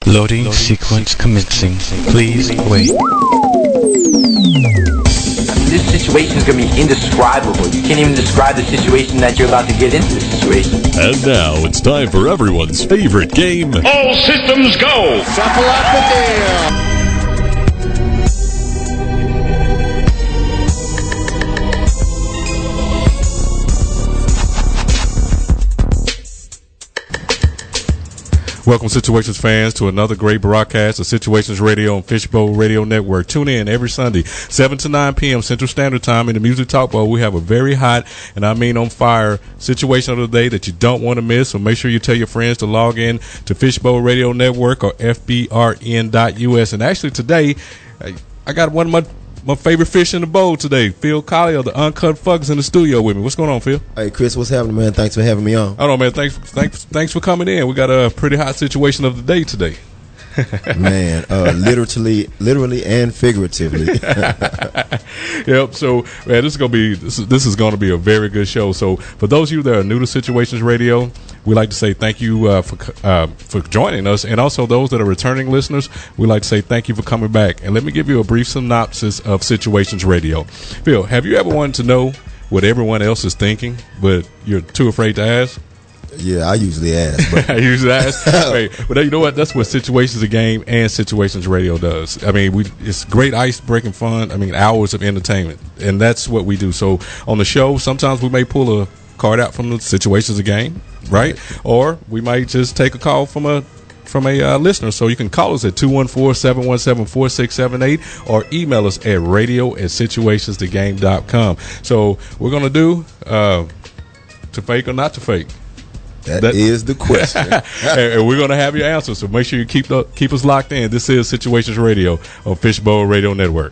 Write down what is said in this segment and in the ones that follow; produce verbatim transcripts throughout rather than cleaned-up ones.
Loading sequence commencing. Please wait. I mean, this situation is going to be indescribable. You can't even describe the situation that you're about to get into this situation. And now it's time for everyone's favorite game. All systems go! Shuffle up the deal! Welcome, Situations fans, to another great broadcast of Situations Radio on Fishbowl Radio Network. Tune in every Sunday, seven to nine p.m. Central Standard Time in the Music Talk Bowl. We have a very hot, and I mean on fire, situation of the day that you don't want to miss. So make sure you tell your friends to log in to Fishbowl Radio Network or F B R N dot U S. And actually today, I got one of my My favorite fish in the bowl today, Phil Colley of the Uncut Fucks in the studio with me. What's going on, Phil? Hey, Chris, what's happening, man? Thanks for having me on. I don't know, man. Thanks, thanks, thanks for coming in. We got a pretty hot situation of the day today. Man, uh, literally, literally, and figuratively. Yep. So, man, this is gonna be this is, this is gonna be a very good show. So, for those of you that are new to Situations Radio, we like to say thank you uh, for uh, for joining us, and also those that are returning listeners, we like to say thank you for coming back. And let me give you a brief synopsis of Situations Radio. Phil, have you ever wanted to know what everyone else is thinking, but you're too afraid to ask? Yeah, I usually ask. But I usually ask. Hey, but you know what? That's what Situations a Game and Situations Radio does. I mean, we it's great ice-breaking fun. I mean, hours of entertainment, and that's what we do. So on the show, sometimes we may pull a card out from the Situations a Game, right? Or we might just take a call from a from a uh, listener. So you can call us at two one four, seven one seven, four six seven eight or email us at radio at situations the game dot com. So we're gonna do uh, to fake or not to fake. That, that is the question. and, and we're going to have your answer, so make sure you keep the, keep us locked in. This is Situations Radio on Fishbowl Radio Network.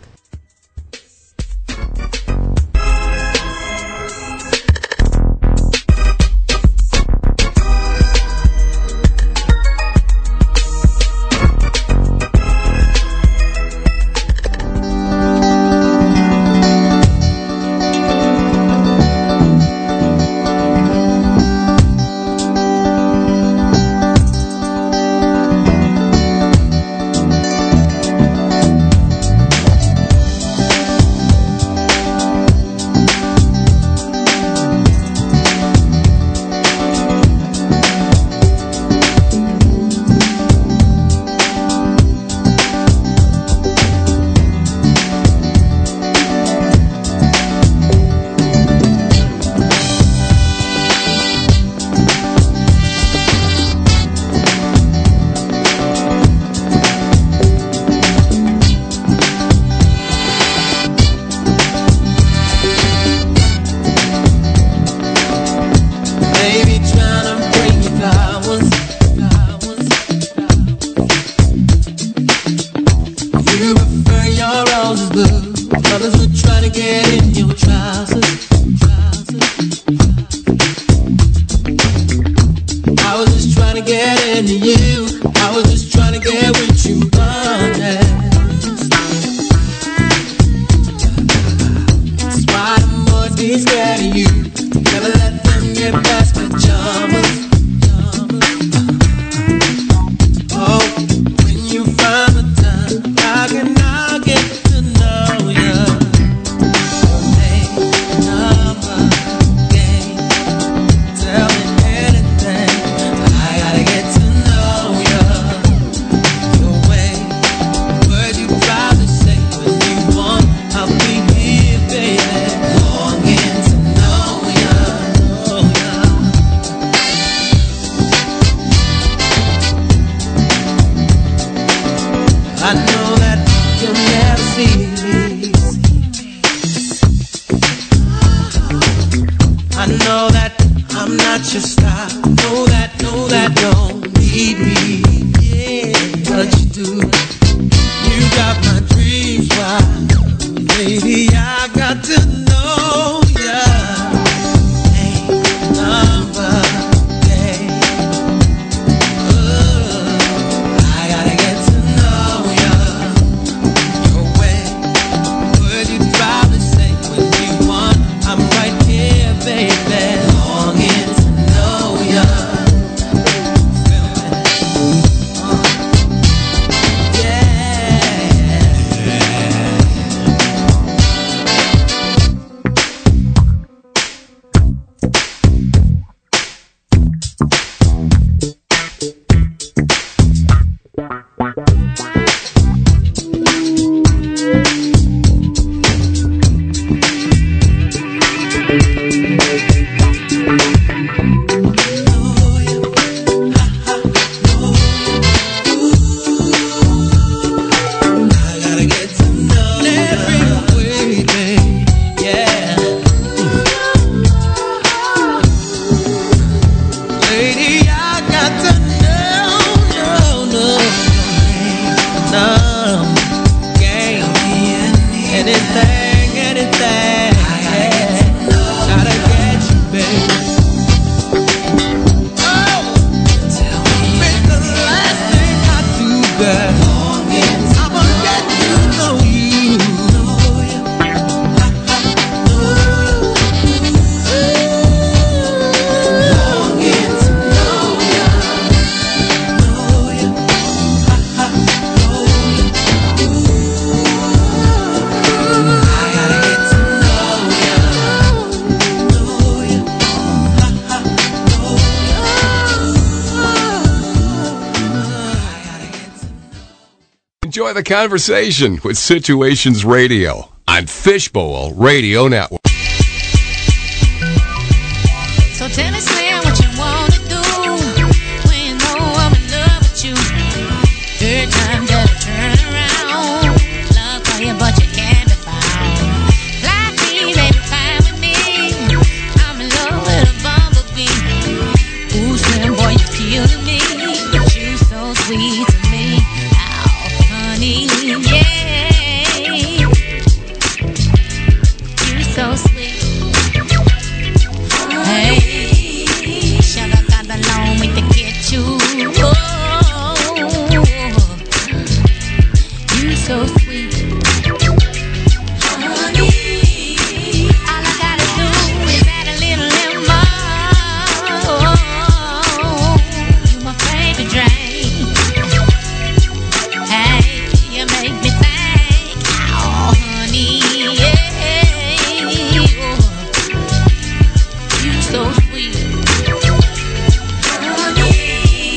Enjoy the conversation with Situations Radio on Fishbowl Radio Network. So tell me, Slim, what you want to do when you know I'm in love with you. Every time that I turn around, love for you, but you can't be found. Fly free, baby, fly with me. I'm in love with a bumblebee. Ooh, Slim, boy, you're killing me. But you so sweet to me. Yeah, you're so sweet. Hey, sugar got the long way to get you. Oh, you're so sweet. Honey, all I gotta do is add a little lemon. You're my favorite drink. Hey, you make me think, oh honey, yeah, you so sweet, honey.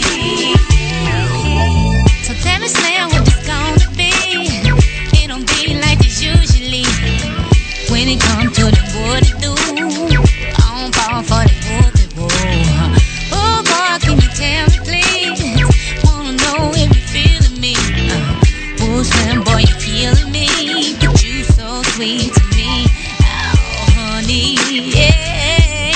So tell me, Slim, what it's gonna be. It don't be like this usually. When it comes to the what it do, I don't fall for the whoopie whoop. Oh boy, can you tell me please? Wanna know if you're feeling me. Oh, Slim, boy, you're killing me. But you so sweet to me. Oh, honey, yeah.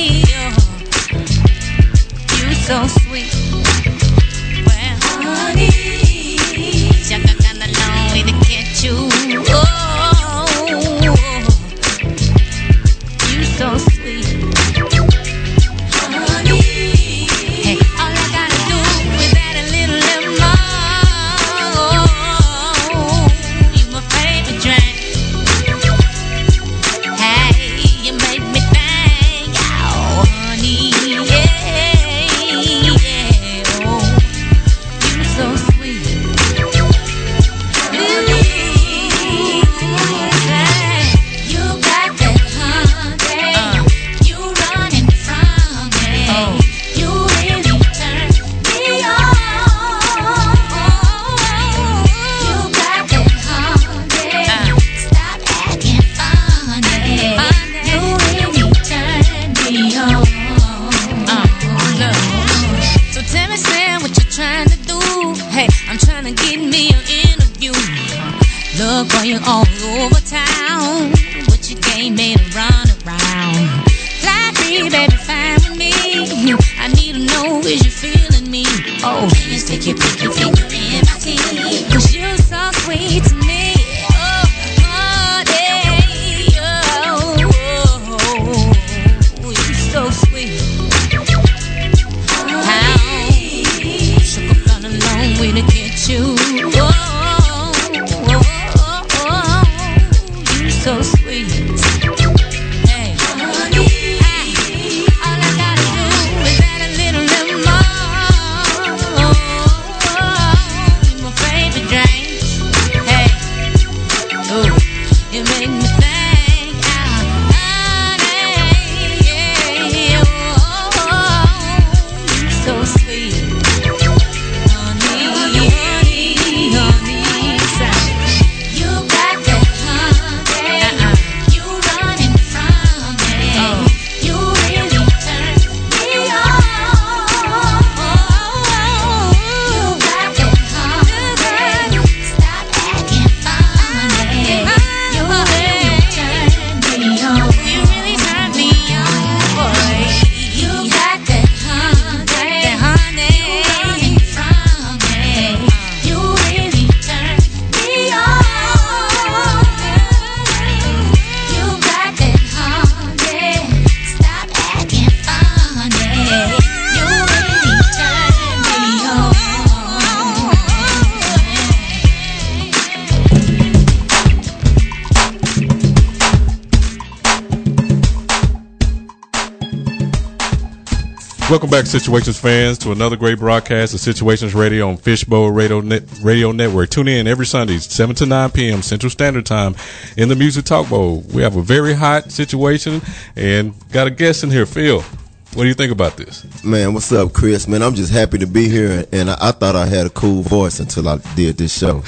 You so sweet. Well, honey, sugar got a long way to get you. Oh, you so sweet. Honey, hey, all I gotta do is add a little lemon. You my favorite drink. Hey, you make me think, oh honey, yeah, yeah, oh, you so sweet. You got that honey, you running from me. You really turn me on. You got that honey, stop acting funny. You really turn me on. So tell me, Sam, what you trying to do? Hey, I'm trying to get me an interview. Look for you all over town. What you game made to run around. Fly free, baby, fine with me. I need to know, is you feeling me? Oh, can you stick your pinky finger in my teeth? Cause you're so sweet to me. Oh, oh, yeah, oh, oh, oh, you're so sweet. How? Sugar got a long way to get you. Oh, oh, oh, oh, you're so sweet. Hey, honey, all I gotta do is add a little lemon. You're my favorite drink. Hey, ooh, you make me think, ah, honey, yeah, oh, you're so sweet, honey. Welcome back, Situations fans, to another great broadcast of Situations Radio on Fishbowl Radio, Net, Radio Network. Tune in every Sunday, seven to nine p.m. Central Standard Time in the Music Talk Bowl. We have a very hot situation and got a guest in here, Phil. What do you think about this? Man, what's up, Chris? Man, I'm just happy to be here, and I, I thought I had a cool voice until I did this show.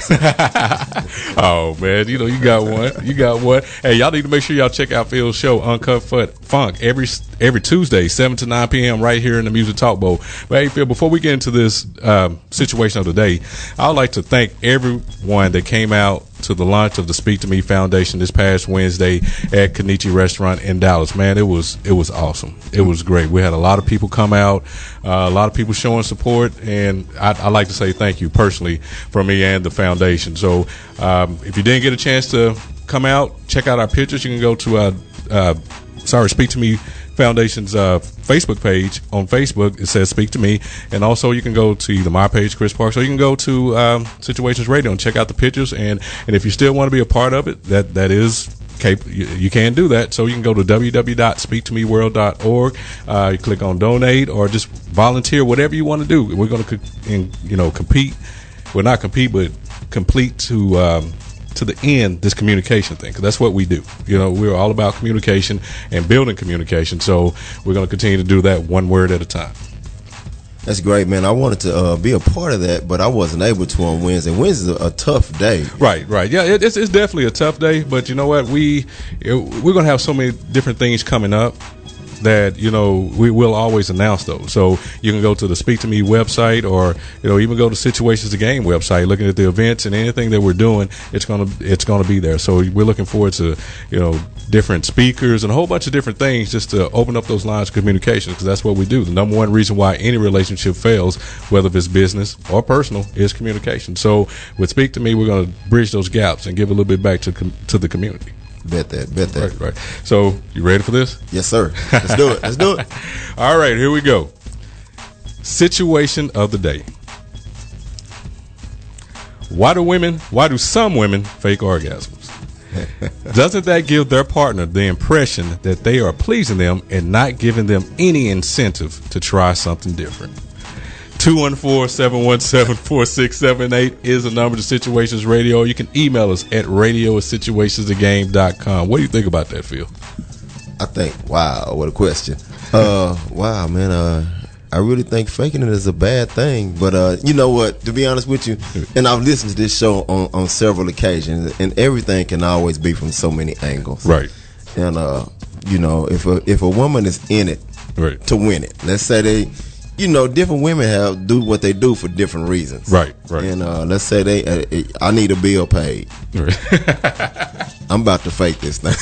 Oh, man, you know, you got one. You got one. Hey, y'all need to make sure y'all check out Phil's show, Uncut Funk, every every Tuesday, seven to nine p.m. right here in the Music Talk Bowl. But, hey, Phil, before we get into this um, situation of the day, I would like to thank everyone that came out to the launch of the Speak to Me Foundation this past Wednesday at Kenichi Restaurant in Dallas. Man, it was it was awesome. It was great. We had a lot of people come out, uh, a lot of people showing support, and I, I like to say thank you personally from me and the foundation. So um, if you didn't get a chance to come out, check out our pictures. You can go to uh, uh, sorry, Speak to Me Foundation's uh, Facebook page on Facebook. It says Speak to Me, and also you can go to either my page, Chris Parks, or you can go to um, Situations Radio and check out the pictures. And, and if you still want to be a part of it, that that is cap- you, you can do that. So you can go to w w w dot speak to me world dot org. Uh, you click on donate or just volunteer, whatever you want to do. We're going to co- you know compete. Well, not compete, but complete to. Um, to the end, this communication thing, because that's what we do. You know, we're all about communication and building communication, so we're going to continue to do that one word at a time. That's great, man. I wanted to uh, be a part of that, but I wasn't able to on Wednesday. Wednesday's a, a tough day. Right, right. Yeah, it, it's, it's definitely a tough day, but you know what? We, it, we're going to have so many different things coming up that, you know, we will always announce those. So you can go to the Speak to Me website, or, you know, even go to Situations the Game website, looking at the events and anything that we're doing, it's gonna it's gonna be there. So we're looking forward to, you know, different speakers and a whole bunch of different things just to open up those lines of communication, because that's what we do. The number one reason why any relationship fails, whether it's business or personal, is communication. So with Speak to Me, we're gonna bridge those gaps and give a little bit back to com- to the community. Bet that, bet that. Right, right. So, you ready for this? Yes, sir. Let's do it. Let's do it. All right, here we go. Situation of the day. Why do women, why do some women fake orgasms? Doesn't that give their partner the impression that they are pleasing them and not giving them any incentive to try something different? two one four, seven one seven, four six seven eight is the number to Situations Radio. You can email us at radio at situations the game dot com. What do you think about that, Phil? I think, wow, what a question. Uh, wow, man, uh, I really think faking it is a bad thing. But uh, you know what, to be honest with you, and I've listened to this show on, on several occasions, and everything can always be from so many angles. Right. And, uh, you know, if a, if a woman is in it right. to win it, let's say they, you know, different women have do what they do for different reasons. Right, right. And uh, let's say they, uh, I need a bill paid. Right. I'm about to fake this thing.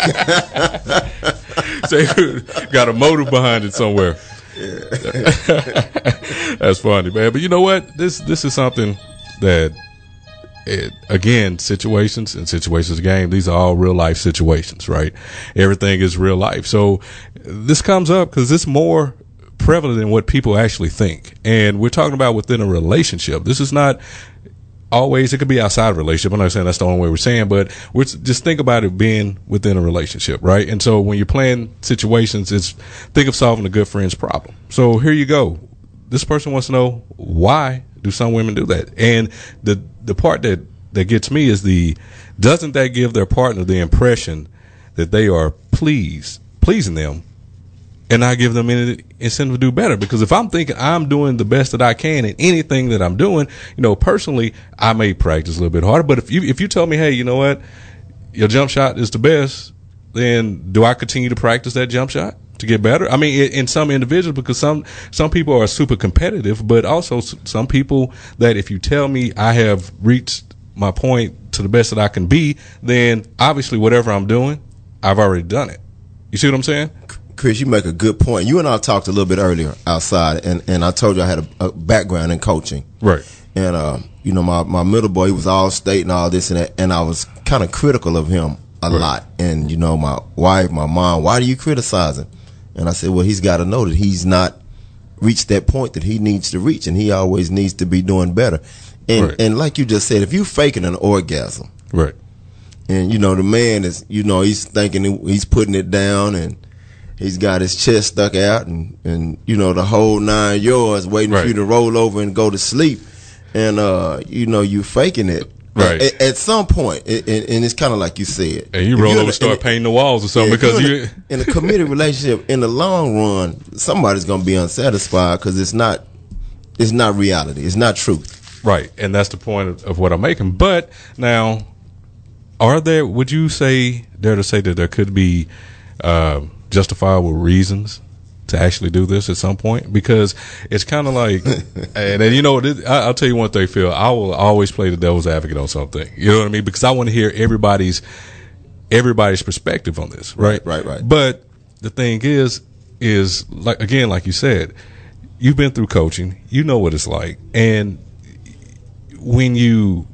So you got a motive behind it somewhere. Yeah. That's funny, man. But you know what? This this is something that, it, again, situations and situations game, these are all real life situations, right? Everything is real life. So this comes up because it's more prevalent than what people actually think. And we're talking about within a relationship. This is not always, it could be outside of a relationship. I'm not saying that's the only way we're saying, but we're just think about it being within a relationship, right? And so when you're playing situations, it's think of solving a good friend's problem. So here you go. This person wants to know, why do some women do that? And the the part that, that gets me is the, doesn't that give their partner the impression that they are pleased, pleasing them, and not give them any incentive to do better? Because if I'm thinking I'm doing the best that I can in anything that I'm doing, you know, personally, I may practice a little bit harder. But if you if you tell me, hey, you know what, your jump shot is the best, then do I continue to practice that jump shot to get better? I mean, in some individuals, because some some people are super competitive, but also some people that if you tell me I have reached my point to the best that I can be, then obviously whatever I'm doing, I've already done it. You see what I'm saying? Chris, you make a good point. You and I talked a little bit earlier outside, and, and I told you I had a, a background in coaching. Right. And, uh, you know, my, my middle boy, he was all state and all this and that, and I was kind of critical of him a right. lot. And, you know, my wife, my mom, why do you criticize him? And I said, well, he's got to know that he's not reached that point that he needs to reach, and he always needs to be doing better. And, right. and like you just said, if you faking an orgasm, right, and, you know, the man is, you know, he's thinking he's putting it down, and he's got his chest stuck out, and, and you know the whole nine yards, waiting Right. for you to roll over and go to sleep, and uh, you know you faking it. Right. At, at some point, it, and, and it's kind of like you said, And you if roll you're over in and a- start in a- painting the walls or something yeah, because if you. you're in a, in a committed relationship, in the long run, somebody's gonna be unsatisfied because it's not, it's not reality, it's not truth. Right, and that's the point of, of what I'm making. But now, are there? Would you say dare to say that there could be uh, justifiable reasons to actually do this at some point? Because it's kind of like, and, and you know, this, I, I'll tell you one thing, Phil. I will always play the devil's advocate on something. You know what I mean? Because I want to hear everybody's everybody's perspective on this. Right, Right, right. But the thing is, is like again, like you said, you've been through coaching. You know what it's like, and when you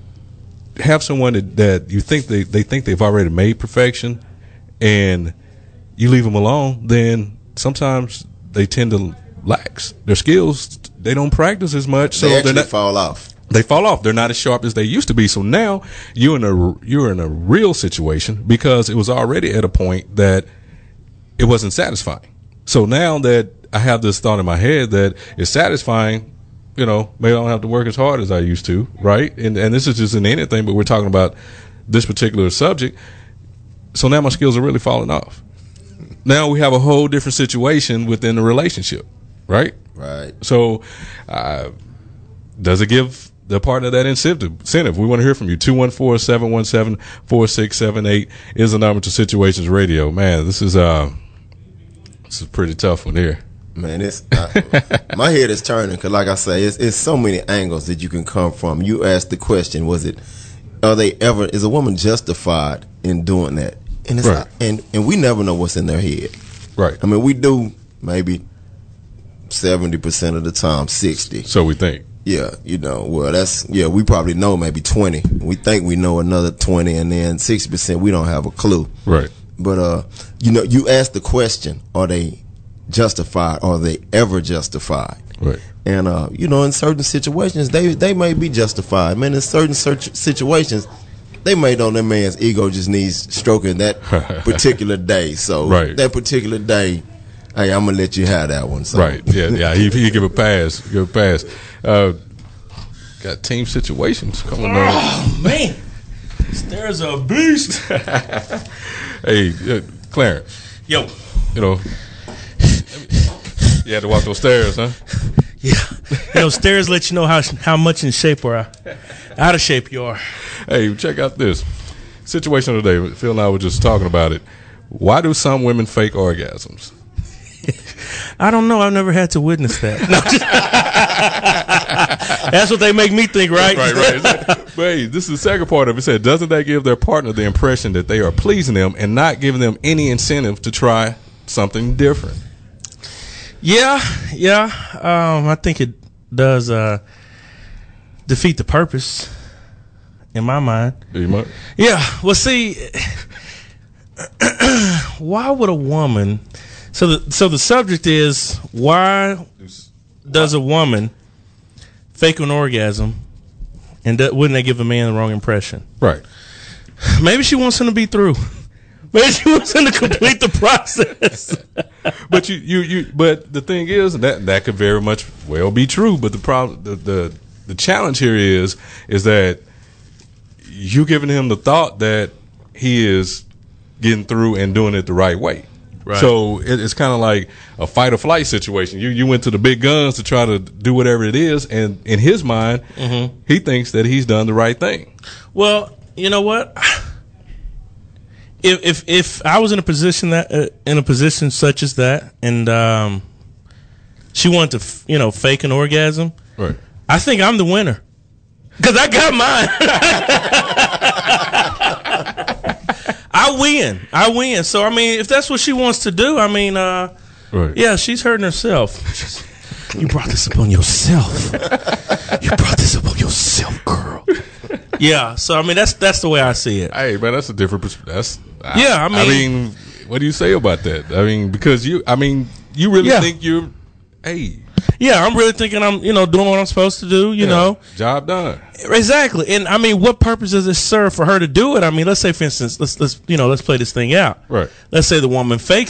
have someone that, that you think they, they think they've already made perfection and you leave them alone, then sometimes they tend to lax their skills. They don't practice as much, so They they're actually not, fall off. they fall off. They're not as sharp as they used to be. So now you're in a you're in a real situation because it was already at a point that it wasn't satisfying. So now that I have this thought in my head that it's satisfying, you know, maybe I don't have to work as hard as I used to, right? And and this is just in anything, but we're talking about this particular subject. So now my skills are really falling off. Now we have a whole different situation within the relationship, right? Right. So uh, does it give the partner that incentive? incentive? We want to hear from you. two one four, seven one seven, four six seven eight is the number to Situations Radio. Man, this is, uh, this is a pretty tough one here. Man, it's I, my head is turning because, like I say, it's, it's so many angles that you can come from. You asked the question: was it? Are they ever? Is a woman justified in doing that? And it's Right. not, and and we never know what's in their head. Right. I mean, we do maybe seventy percent of the time, sixty. So we think. Yeah, you know, well, that's yeah. We probably know maybe twenty. We think we know another twenty, and then sixty percent we don't have a clue. Right. But uh, you know, you ask the question: are they justified? Are they ever justified? Right. And uh, you know, in certain situations, they they may be justified. Man, in certain search situations, they may know that man's ego just needs stroking that particular day. So Right. that particular day, hey, I'm gonna let you have that one. So. Right. Yeah. Yeah. He he give a pass. Give a pass. Uh, got team situations coming on. Oh man, there's a beast. Hey, uh, Clarence. Yo. You know, you had to walk those stairs, huh? Yeah. You know, stairs let you know how how much in shape or out of shape you are. Hey, check out this situation today. Phil and I were just talking about it. Why do some women fake orgasms? I don't know. I've never had to witness that. No, just- That's what they make me think, right? Right, right. But hey, this is the second part of it. It said, doesn't that give their partner the impression that they are pleasing them and not giving them any incentive to try something different? Yeah, yeah. Um, I think it does uh, defeat the purpose in my mind. You might. Yeah. Well, see, why would a woman? So the so the subject is why does a woman fake an orgasm, and do, wouldn't they give a man the wrong impression? Right. Maybe she wants him to be through. Maybe she wants him to complete the process. But you, you, you. But the thing is that that could very much well be true. But the problem, the the, the challenge here is is that you giving him the thought that he is getting through and doing it the right way. Right. So it, it's kind of like a fight or flight situation. You you went to the big guns to try to do whatever it is, and in his mind, Mm-hmm. he thinks that he's done the right thing. Well, you know what? If if if I was in a position that uh, in a position such as that, and um, she wanted to, f- you know, fake an orgasm, Right. I think I'm the winner because I got mine. I win. I win. So I mean, if that's what she wants to do, I mean, uh, Right. yeah, she's hurting herself. You brought this upon yourself. You brought this upon yourself, girl. Yeah. So I mean, that's that's the way I see it. Hey man, that's a different perspective. That's I- Yeah, I mean- I mean, what do you say about that? I mean, because you, I mean, you really Yeah. think you're, hey, Yeah, I'm really thinking I'm, you know, doing what I'm supposed to do, you yeah, know. job done. Exactly. And I mean, what purpose does it serve for her to do it? I mean, let's say, for instance, let's, let's, you know, let's play this thing out. Right. Let's say the woman fakes it.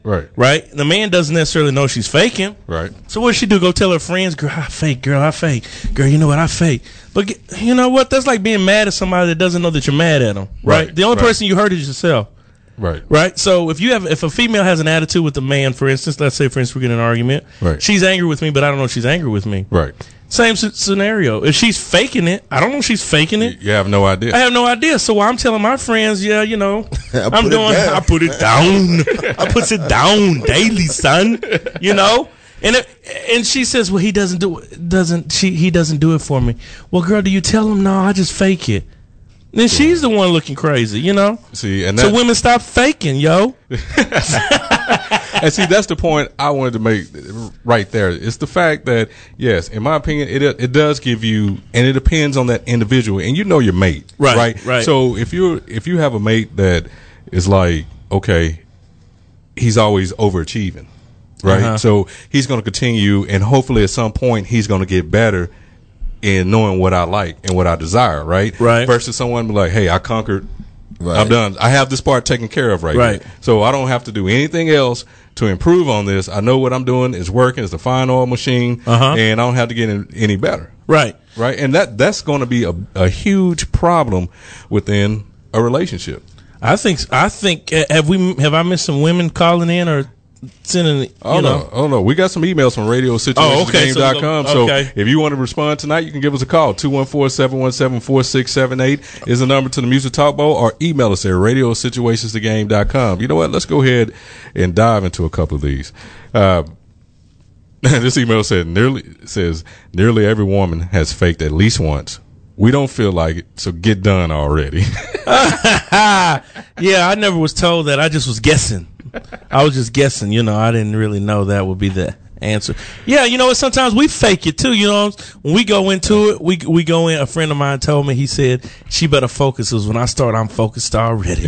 Right. Right? The man doesn't necessarily know she's faking. Right. So what does she do? Go tell her friends, girl, I fake, girl, I fake. Girl, you know what, I fake. But g- you know what? That's like being mad at somebody that doesn't know that you're mad at them. Right? Right. The only Right. person you hurt is yourself. Right. Right? So if you have, if a female has an attitude with a man, for instance, let's say, for instance, we get in an argument. Right. She's angry with me, but I don't know she's angry with me. Right. Same s- scenario. If she's faking it, I don't know if she's faking it. You have no idea. I have no idea. So I'm telling my friends, yeah, you know, I I'm put it doing, down. I put it down. I puts it down daily, son. You know, and it, and she says, well, he doesn't do doesn't she he doesn't do it for me. Well, girl, do you tell him no? I just fake it. Then she's the one looking crazy, you know. See, and so that, women stop faking, yo. and see, that's the point I wanted to make right there. It's the fact that, yes, in my opinion, it it does give you, and it depends on that individual, and you know your mate, Right, right? right. So if you if you have a mate that is like, okay, he's always overachieving, right? Uh-huh. So he's going to continue, and hopefully at some point he's going to get better in knowing what I like and what I desire, right? Right. Versus someone be like, hey, I conquered. Right. I'm done. I have this part taken care of right, Right. here. So I don't have to do anything else to improve on this. I know what I'm doing is working. It's a fine oil machine, Uh-huh. and I don't have to get in, any better. Right. Right. And that that's going to be a, a huge problem within a relationship. I think I think uh, have we have I missed some women calling in or sending? You Oh know? no, oh no, we got some emails from radio situations game dot com. Oh, okay, so So, we go- okay. if you want to respond tonight, you can give us a call. two one four, seven one seven, four six seven eight is the number to the Music Talk Bowl, or email us at radio situations the game dot com. You know what? Let's go ahead and dive into a couple of these. Uh, this email said nearly says nearly every woman has faked at least once. We don't feel like it, so get done already. Yeah, I never was told that. I just was guessing. I was just guessing. You know, I didn't really know that would be the answer. Yeah, you know what? Sometimes we fake it too. You know, when we go into it, we we go in. A friend of mine told me, he said, "She better focus." Because when I start, I'm focused already.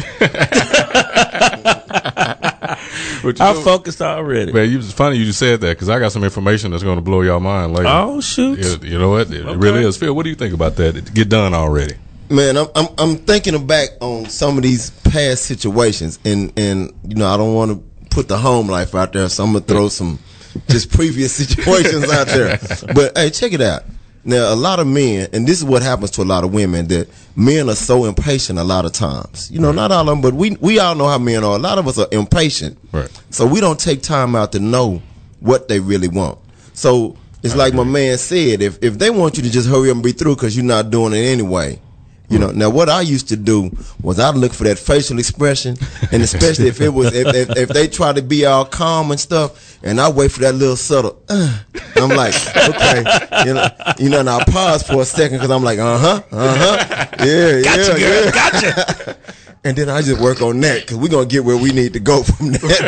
But you I know- focused already. Man, you, it's funny you just said that because I got some information that's going to blow your mind later. Oh shoot! Yeah, you know what? It Okay. really is. Phil, what do you think about that? Get done already. Man, I'm I'm I'm thinking back on some of these past situations, and and you know I don't want to put the home life out there, so I'm gonna throw some just previous situations out there. But hey, check it out. Now, a lot of men, and this is what happens to a lot of women, that men are so impatient a lot of times. You know, not all of them, but we we all know how men are. A lot of us are impatient, Right. so we don't take time out to know what they really want. So it's I like agree. my man said, if if they want you to just hurry up and be through because you're not doing it anyway. You know, now what I used to do was I'd look for that facial expression, and especially if it was if, if, if they try to be all calm and stuff, and I wait for that little subtle. Uh, I'm like, okay, you know, you know, and I pause for a second because I'm like, uh huh, uh huh, yeah, Gotcha, yeah, girl, yeah. gotcha. And then I just work on that because we're gonna get where we need to go from that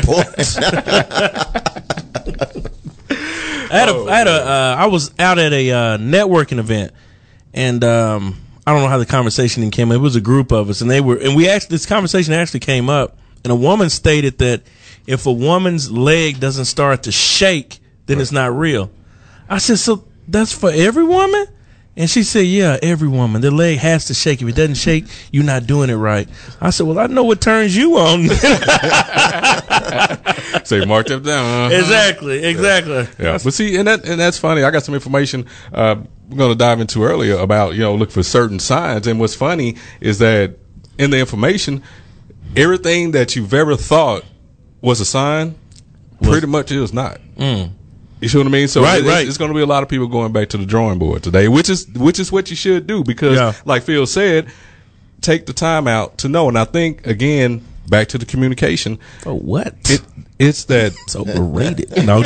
point. I had a, I had a, uh, I was out at a uh, networking event, and um, I don't know how the conversation even came up. It was a group of us, and they were, and we actually, this conversation actually came up, and a woman stated that if a woman's leg doesn't start to shake, then it's not real. I said, so that's for every woman? And she said, yeah, every woman. The leg has to shake. If it doesn't shake, you're not doing it right. I said, well, I know what turns you on. Say, mark that down. Uh-huh. Exactly, exactly. Yeah, but see, and that and that's funny. I got some information uh, we're going to dive into earlier about, you know, look for certain signs. And what's funny is that in the information, everything that you've ever thought was a sign, pretty much is not. Mm. You see what I mean? So Right, it- it's, right. it's going to be a lot of people going back to the drawing board today, which is which is what you should do because, Yeah. like Phil said, take the time out to know. And I think again, back to the communication. For what? It it's that It's overrated. No.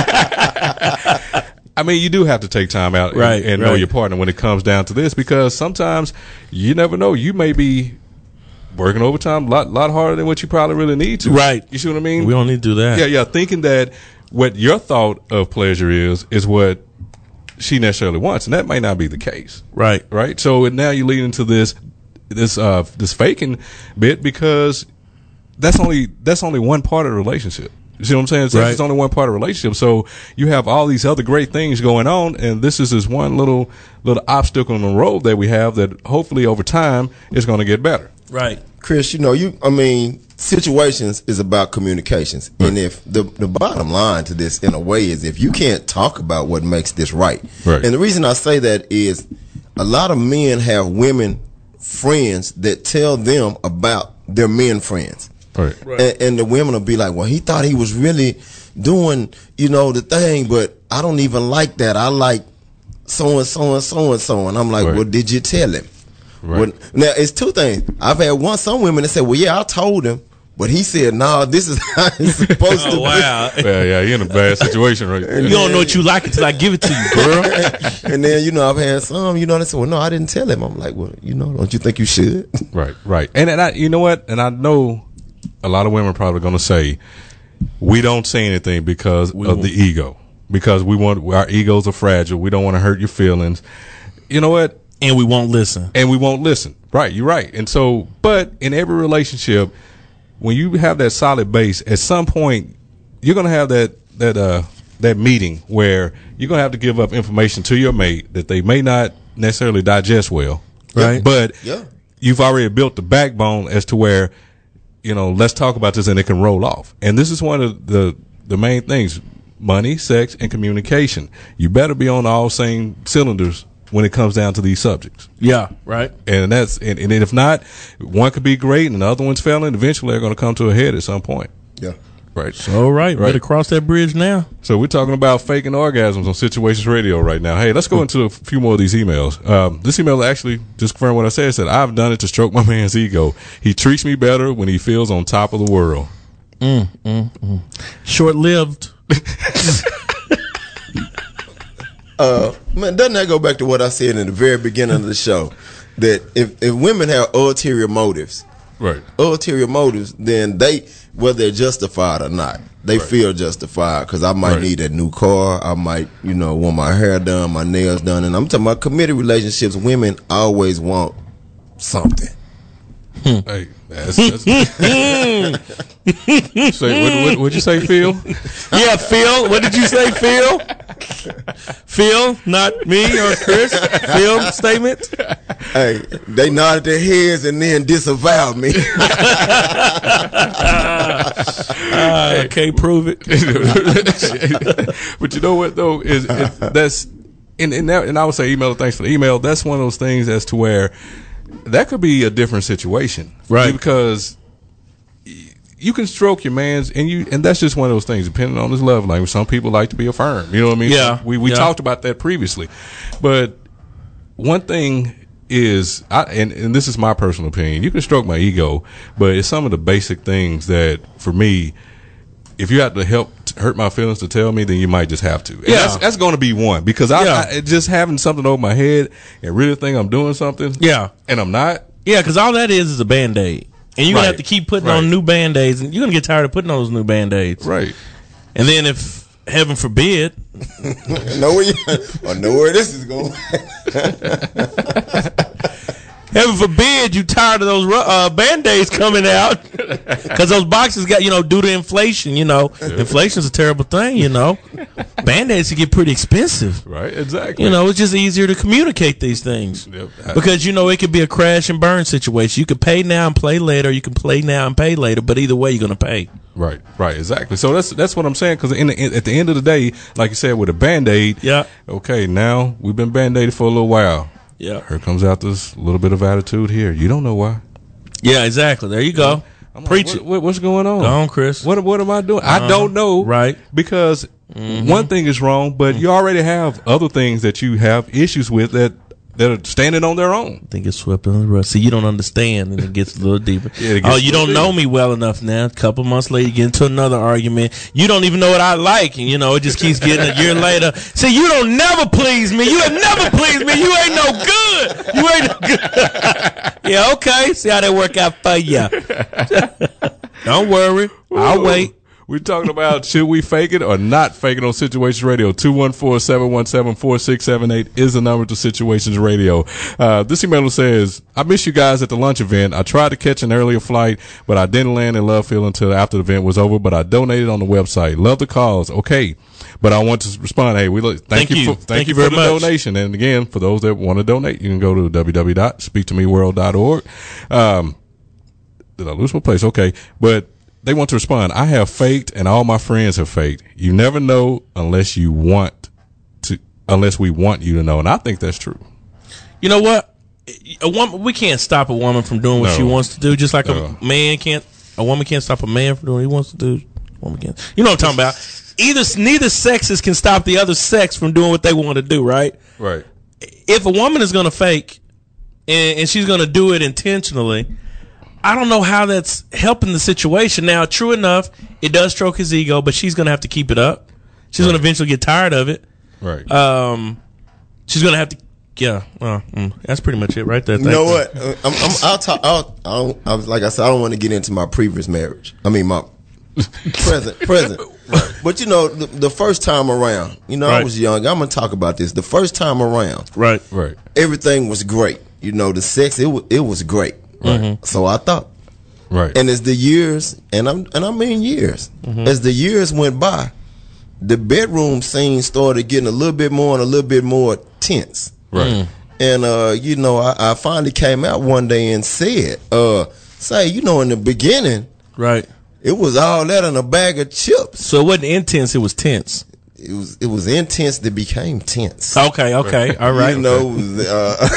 I mean, you do have to take time out and, Right, and know right. your partner when it comes down to this, because sometimes you never know. You may be working overtime a lot, lot harder than what you probably really need to. Right. You see what I mean? We don't need to do that. Yeah, yeah. Thinking that what your thought of pleasure is is what she necessarily wants, and that might not be the case. Right. Right. So now you lead into this this uh this faking bit because that's only that's only one part of the relationship. You see what I'm saying? Sex Right. is only one part of a relationship. So you have all these other great things going on, and this is this one little little obstacle on the road that we have that hopefully over time is going to get better. Right. Chris, you know, you, I mean, situations is about communications. And if the, the bottom line to this in a way is if you can't talk about what makes this right. Right. And the reason I say that is a lot of men have women friends that tell them about their men friends. Right. Right. And, and the women will be like, well, he thought he was really doing, you know, the thing, but I don't even like that. I like so and so and so and so. And I'm like, Right. well, did you tell him? Right. Well, now, it's two things. I've had one, some women that said, well, yeah, I told him, but he said, no, this is how it's supposed to Oh, wow. Yeah, yeah, you're in a bad situation right there. You don't know what you like until I give it to you, girl. be. And then, you know, I've had some, you know, they said, well, no, I didn't tell him. I'm like, well, you know, don't you think you should? Right, right. And, and I, you know what? And I know a lot of women are probably going to say, we don't say anything because We of won't. the ego. Because we want, our egos are fragile. We don't want to hurt your feelings. You know what? And we won't listen. And we won't listen. Right, you're right. And so, but in every relationship, when you have that solid base, at some point, you're going to have that, that, uh, that meeting where you're going to have to give up information to your mate that they may not necessarily digest well. Right. But Yeah. you've already built the backbone as to where, you know, let's talk about this and it can roll off. And this is one of the, the main things, money, sex, and communication. You better be on all same cylinders when it comes down to these subjects. Yeah, right. And that's, and, and if not, one could be great and the other one's failing. Eventually they're going to come to a head at some point. Yeah. Right. All right, Right. better cross that bridge now. So we're talking about faking orgasms on Situations Radio right now. Hey, let's go into a few more of these emails. Um, this email actually just confirmed what I said. It said, I've done it to stroke my man's ego. He treats me better when he feels on top of the world. Mm, mm, mm. Short-lived. Uh, man, doesn't that go back to what I said in the very beginning of the show? That if, if women have ulterior motives, Right. ulterior motives, then they, whether they're justified or not, they Right. feel justified. Because I might Right. need a new car, I might, you know, want my hair done, my nails done, and I'm talking about committed relationships. Women always want something. Hey, that's, that's say, what, what, what'd you say, Phil? Yeah, Phil. What did you say, Phil? Phil, not me or Chris. Phil statement. Hey, they nodded their heads and then disavowed me. I can't prove it. But you know what though is it, that's and and, that, and I would say email. Thanks for the email. That's one of those things as to where that could be a different situation, Right. Because you can stroke your man's, and you, and that's just one of those things. Depending on his love language, some people like to be affirmed. You know what I mean? Yeah. We we Yeah. talked about that previously, but one thing is, I, and and this is my personal opinion. You can stroke my ego, but it's some of the basic things that, for me, if you have to help t- hurt my feelings to tell me, then you might just have to. And Yeah. that's, that's going to be one because I, Yeah. I just having something over my head and really think I'm doing something. Yeah. and I'm not. Yeah, because all that is is a Band-Aid. And you're going Right. to have to keep putting Right. on new Band-Aids, and you're going to get tired of putting on those new Band-Aids. Right. And then if, heaven forbid, know where you, I know where this is going. heaven forbid you tired of those ru- uh, Band-Aids coming out because those boxes got, you know, due to inflation, you know. Inflation's a terrible thing, you know. Band-Aids can get pretty expensive. Right. Exactly. You know, it's just easier to communicate these things. Yep. Because, you know, it could be a crash and burn situation. You can pay now and play later. You can play now and pay later. But either way, you're going to pay. Right, right, exactly. So that's that's what I'm saying. Because in the, in, at the end of the day, like you said, with a Band-Aid, Yeah. okay, now we've been Band-Aided for a little while. Yeah. Here comes out this little bit of attitude here. You don't know why. Yeah, exactly. There you go. I'm Preach like, it. what, what, what's going on? Go on, Chris. What what am I doing? I Uh-huh. don't know. Right. Because one thing is wrong, but you already have other things that you have issues with that that are standing on their own. I think it's swept under the rug. See, you don't understand, and it gets a little deeper. Yeah, it gets Oh, a you little don't know deeper. me well enough now. A couple months later, you get into another argument. You don't even know what I like, and you know it just keeps getting a year later. See, you don't never please me. You have never pleased me. You ain't no good. You ain't no good. Yeah, okay. See how that work out for you. Don't worry. I'll wait. We're talking about should we fake it or not fake it on Situations Radio. two one four, seven one seven, four six seven eight is the number to Situations Radio. Uh, this email says, I miss you guys at the lunch event. I tried to catch an earlier flight, but I didn't land in Love Field until after the event was over, but I donated on the website. Love the cause. Okay. But I want to respond. Hey, we look, thank, Thank you, you. for, thank, Thank you you for very the much. donation. And again, for those that want to donate, you can go to w w w dot speak to me world dot org. Um, did I lose my place? Okay. But they want to respond. I have faked and all my friends have faked. You never know unless you want to, unless we want you to know. And I think that's true. You know what? A woman, we can't stop a woman from doing what No. she wants to do, just like No. a man can't. A woman can't stop a man from doing what he wants to do. A woman can't. You know what I'm talking about? Either neither sexes can stop the other sex from doing what they want to do. Right? Right. If a woman is going to fake and, and she's going to do it intentionally, I don't know how that's helping the situation. Now, true enough, it does stroke his ego, but she's going to have to keep it up. She's Right. going to eventually get tired of it. Right. Um, she's going to have to. Yeah, uh, mm, that's pretty much it right there. You Thank know what? Uh, I'm, I'm, I'll talk. I'll, I'll, I was like I said, I don't want to get into my previous marriage. I mean, my present, present. Right. But you know, the, the first time around, you know, Right. I was young. I'm gonna talk about this. The first time around, Right. Right. everything was great. You know, the sex, it was, it was great. Mm-hmm. So I thought. Right. And as the years, and I'm, and I mean years, Mm-hmm. as the years went by, the bedroom scene started getting a little bit more and a little bit more tense. Right. And, uh, you know, I, I finally came out one day and said, uh, say, you know, in the beginning, Right. it was all that in a bag of chips. So it wasn't intense, it was tense. It was it was intense that became tense. Okay, okay, all right. You know, uh,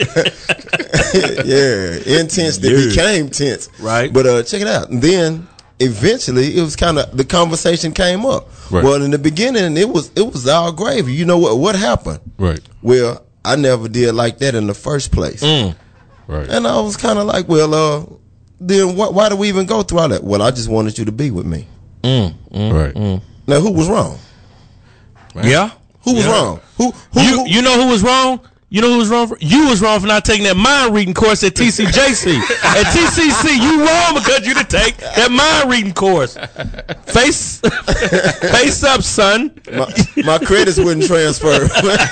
yeah, intense that Yeah. became tense. Right. But uh, check it out. And then eventually, it was kind of the conversation came up. Right. Well, in the beginning, it was it was all gravy. You know what? What happened? Right. Well, I never did like that in the first place. Mm. Right. And I was kind of like, well, uh, then wh- why do we even go through all that? Well, I just wanted you to be with me. Mm, mm, Right. mm. Now, who was wrong? Yeah. Who was Yeah. wrong? Who? who You who- you know who was wrong? You know who was wrong? For, you was wrong for not taking that mind reading course at T C J C. At T C C, you wrong because you didn't take that mind reading course. Face, face up, son. my, my credits wouldn't transfer.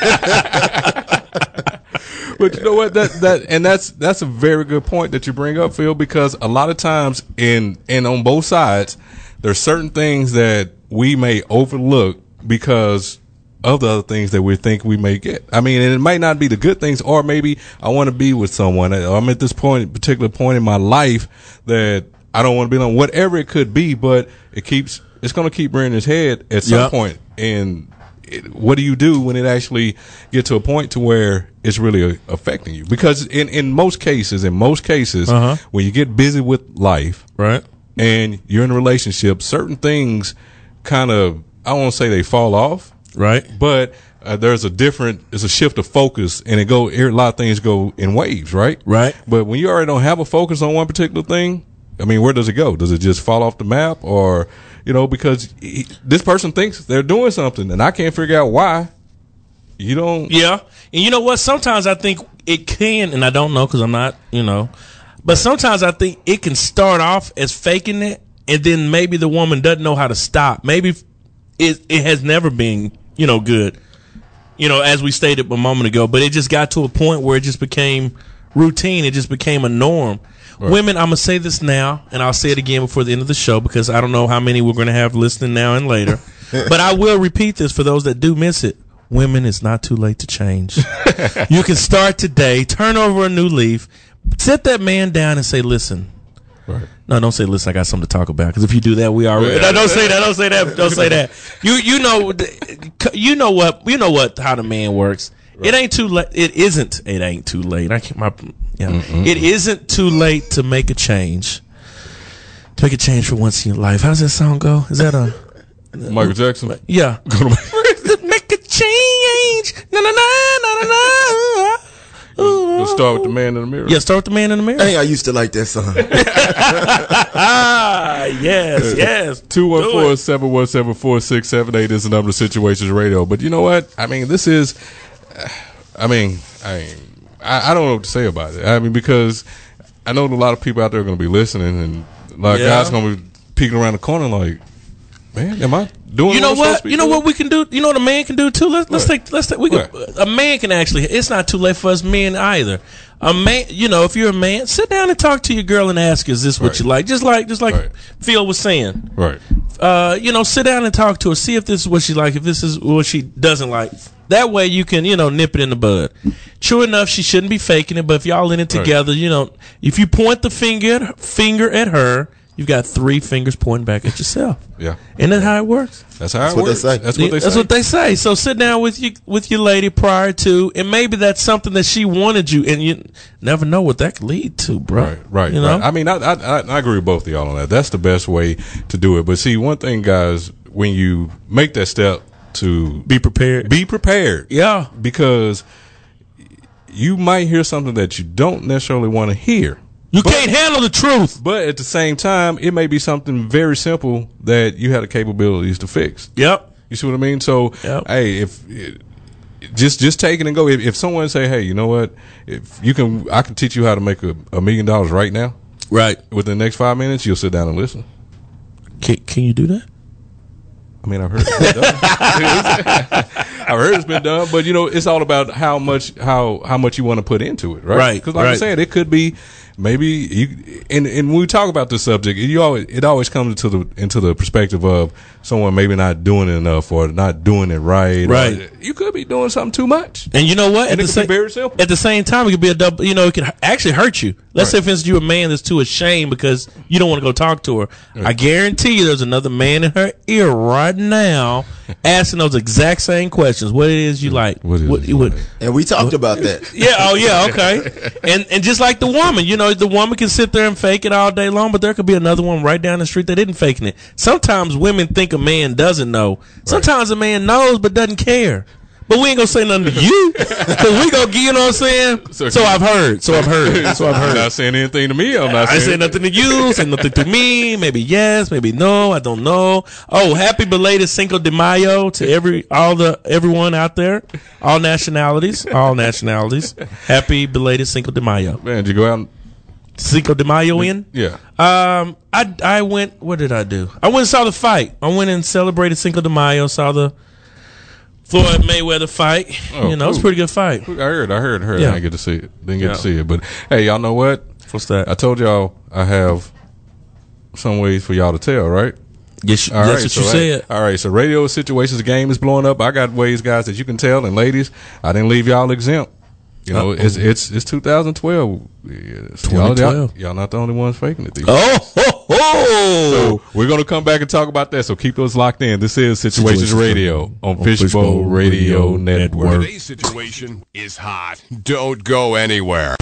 But you know what? That that and that's that's a very good point that you bring up, Phil, because a lot of times in and on both sides, there's certain things that we may overlook because of the other things that we think we may get. I mean, and it might not be the good things, or maybe I want to be with someone. I'm at this point, particular point in my life that I don't want to be on. Whatever it could be, but it keeps it's going to keep rearing its head at some Yep. point. And it, what do you do when it actually get to a point to where it's really uh, affecting you? Because in, in most cases, in most cases, Uh-huh. when you get busy with life, Right. and you're in a relationship, certain things kind of, I don't want to say they fall off, Right. but uh, there's a different, there's a shift of focus, and it go, a lot of things go in waves, right? Right. But when you already don't have a focus on one particular thing, I mean, where does it go? Does it just fall off the map, or, you know, because he, this person thinks they're doing something, and I can't figure out why. You don't. Yeah. And you know what? Sometimes I think it can, and I don't know because I'm not, you know, but sometimes I think it can start off as faking it, and then maybe the woman doesn't know how to stop. Maybe it it has never been, you know, good, you know, as we stated a moment ago, but it just got to a point where it just became routine. It just became a norm. Right. Women, I'm going to say this now, and I'll say it again before the end of the show because I don't know how many we're going to have listening now and later, but I will repeat this for those that do miss it. Women, it's not too late to change. You can start today, turn over a new leaf, sit that man down and say, listen. Right. No, don't say, listen, I got something to talk about. Because if you do that, we already. No, don't say that. Don't say that. Don't say that. You you know you know what you know what how the man works. Right. It ain't too late. It isn't. It ain't too late. I can't. My, yeah. It isn't too late to make a change. To make a change for once in your life. How does that song go? Is that a Michael Jackson? Yeah. Make a change. Na na na na na na. Let's start with the man in the mirror. Yeah, start with the man in the mirror. Hey, I used to like that song. Ah, yes, yes. two one four, seven one seven, four six seven eight is the number of Situations Radio. But you know what? I mean, this is, uh, I mean, I, I I don't know what to say about it. I mean, because I know a lot of people out there are going to be listening, and a lot of Yeah. guys going to be peeking around the corner like, Man, am I doing? You know what? I'm supposed what? to be You know doing? what we can do. You know what a man can do too. Let's let's What? take let's take. We can, a man can actually. It's not too late for us men either. A man, you know, if you're a man, sit down and talk to your girl and ask, "Is this what Right. you like?" Just like just like Right. Phil was saying. Right. Uh, you know, sit down and talk to her. See if this is what she like. If this is what she doesn't like. That way you can, you know, nip it in the bud. True enough, she shouldn't be faking it. But if y'all in it Right. together, you know, if you point the finger finger at her, you've got three fingers pointing back at yourself. Yeah. Isn't that how it works? That's how That's it what they works. say. That's what they That's say. what they say. So sit down with you with your lady prior to, and maybe that's something that she wanted you, and you never know what that could lead to, bro. Right, right, You know, right. I mean, I, I I I agree with both of y'all on that. That's the best way to do it. But see, one thing, guys, when you make that step to be prepared. be prepared, Yeah, because you might hear something that you don't necessarily want to hear. you can't handle the truth. But at the same time, it may be something very simple that you have the capabilities to fix. Yep. You see what I mean? So, Yep. hey, if just just take it and go. If, if someone say, "Hey, you know what? If you can, I can teach you how to make a, a million dollars right now, Right. within the next five minutes," you'll sit down and listen. Can, can you do that? I mean, I've heard it's been done. I've heard it's been done, but you know, it's all about how much how how much you want to put into it, right? Right, Because, like I right. said, it could be maybe you. And, and when we talk about this subject, you always it always comes into the into the perspective of someone maybe not doing it enough or not doing it right. Right. Or you could be doing something too much. And you know what? And At it the could be sa- very simple. At the same time, it could be a double. You know, it could actually hurt you. Let's say, Right. for instance, you're a man that's too ashamed because you don't want to go talk to her. I guarantee you, there's another man in her ear right now asking those exact same questions. What it is you like? What is it you what- like? And we talked about that. Yeah. Oh, yeah. Okay. and and just like the woman, you know, the woman can sit there and fake it all day long, but there could be another one right down the street that isn't faking it. Sometimes women think a man doesn't know. Sometimes a man knows but doesn't care. But we ain't gonna say nothing to you because we gonna get, you know what I'm saying? So- So I've heard. So I've heard. So I've I'm heard. not saying anything to me. I'm not I saying say nothing to you, say nothing to me. Maybe yes, maybe no. I don't know. Oh, happy belated Cinco de Mayo to every all the everyone out there, all nationalities, all nationalities. Happy belated Cinco de Mayo. Man, did you go out? And, Cinco de Mayo in. yeah. Um, I I went. What did I do? I went and saw the fight. I went and celebrated Cinco de Mayo. Saw the Floyd Mayweather fight. Oh, you know, it's a cool. pretty good fight. I heard. I heard. Heard. Yeah. I didn't get to see it. Didn't get Yeah. to see it. But hey, y'all know what? What's that? I told y'all I have some ways for y'all to tell, right? Yes, All that's right, what so you hey, said. all right, so radio situations game is blowing up. I got ways, guys, that you can tell, and ladies, I didn't leave y'all exempt. You know, Uh-oh. it's it's it's two thousand twelve. Yes. twenty Y'all, twelve. y'all, y'all not the only ones faking it. These Oh, ho, ho. So we're gonna come back and talk about that. So keep those locked in. This is Situations Situations Radio on, on Fishbowl, Fishbowl Radio, Radio Network. Network. Today's situation is hot. Don't go anywhere.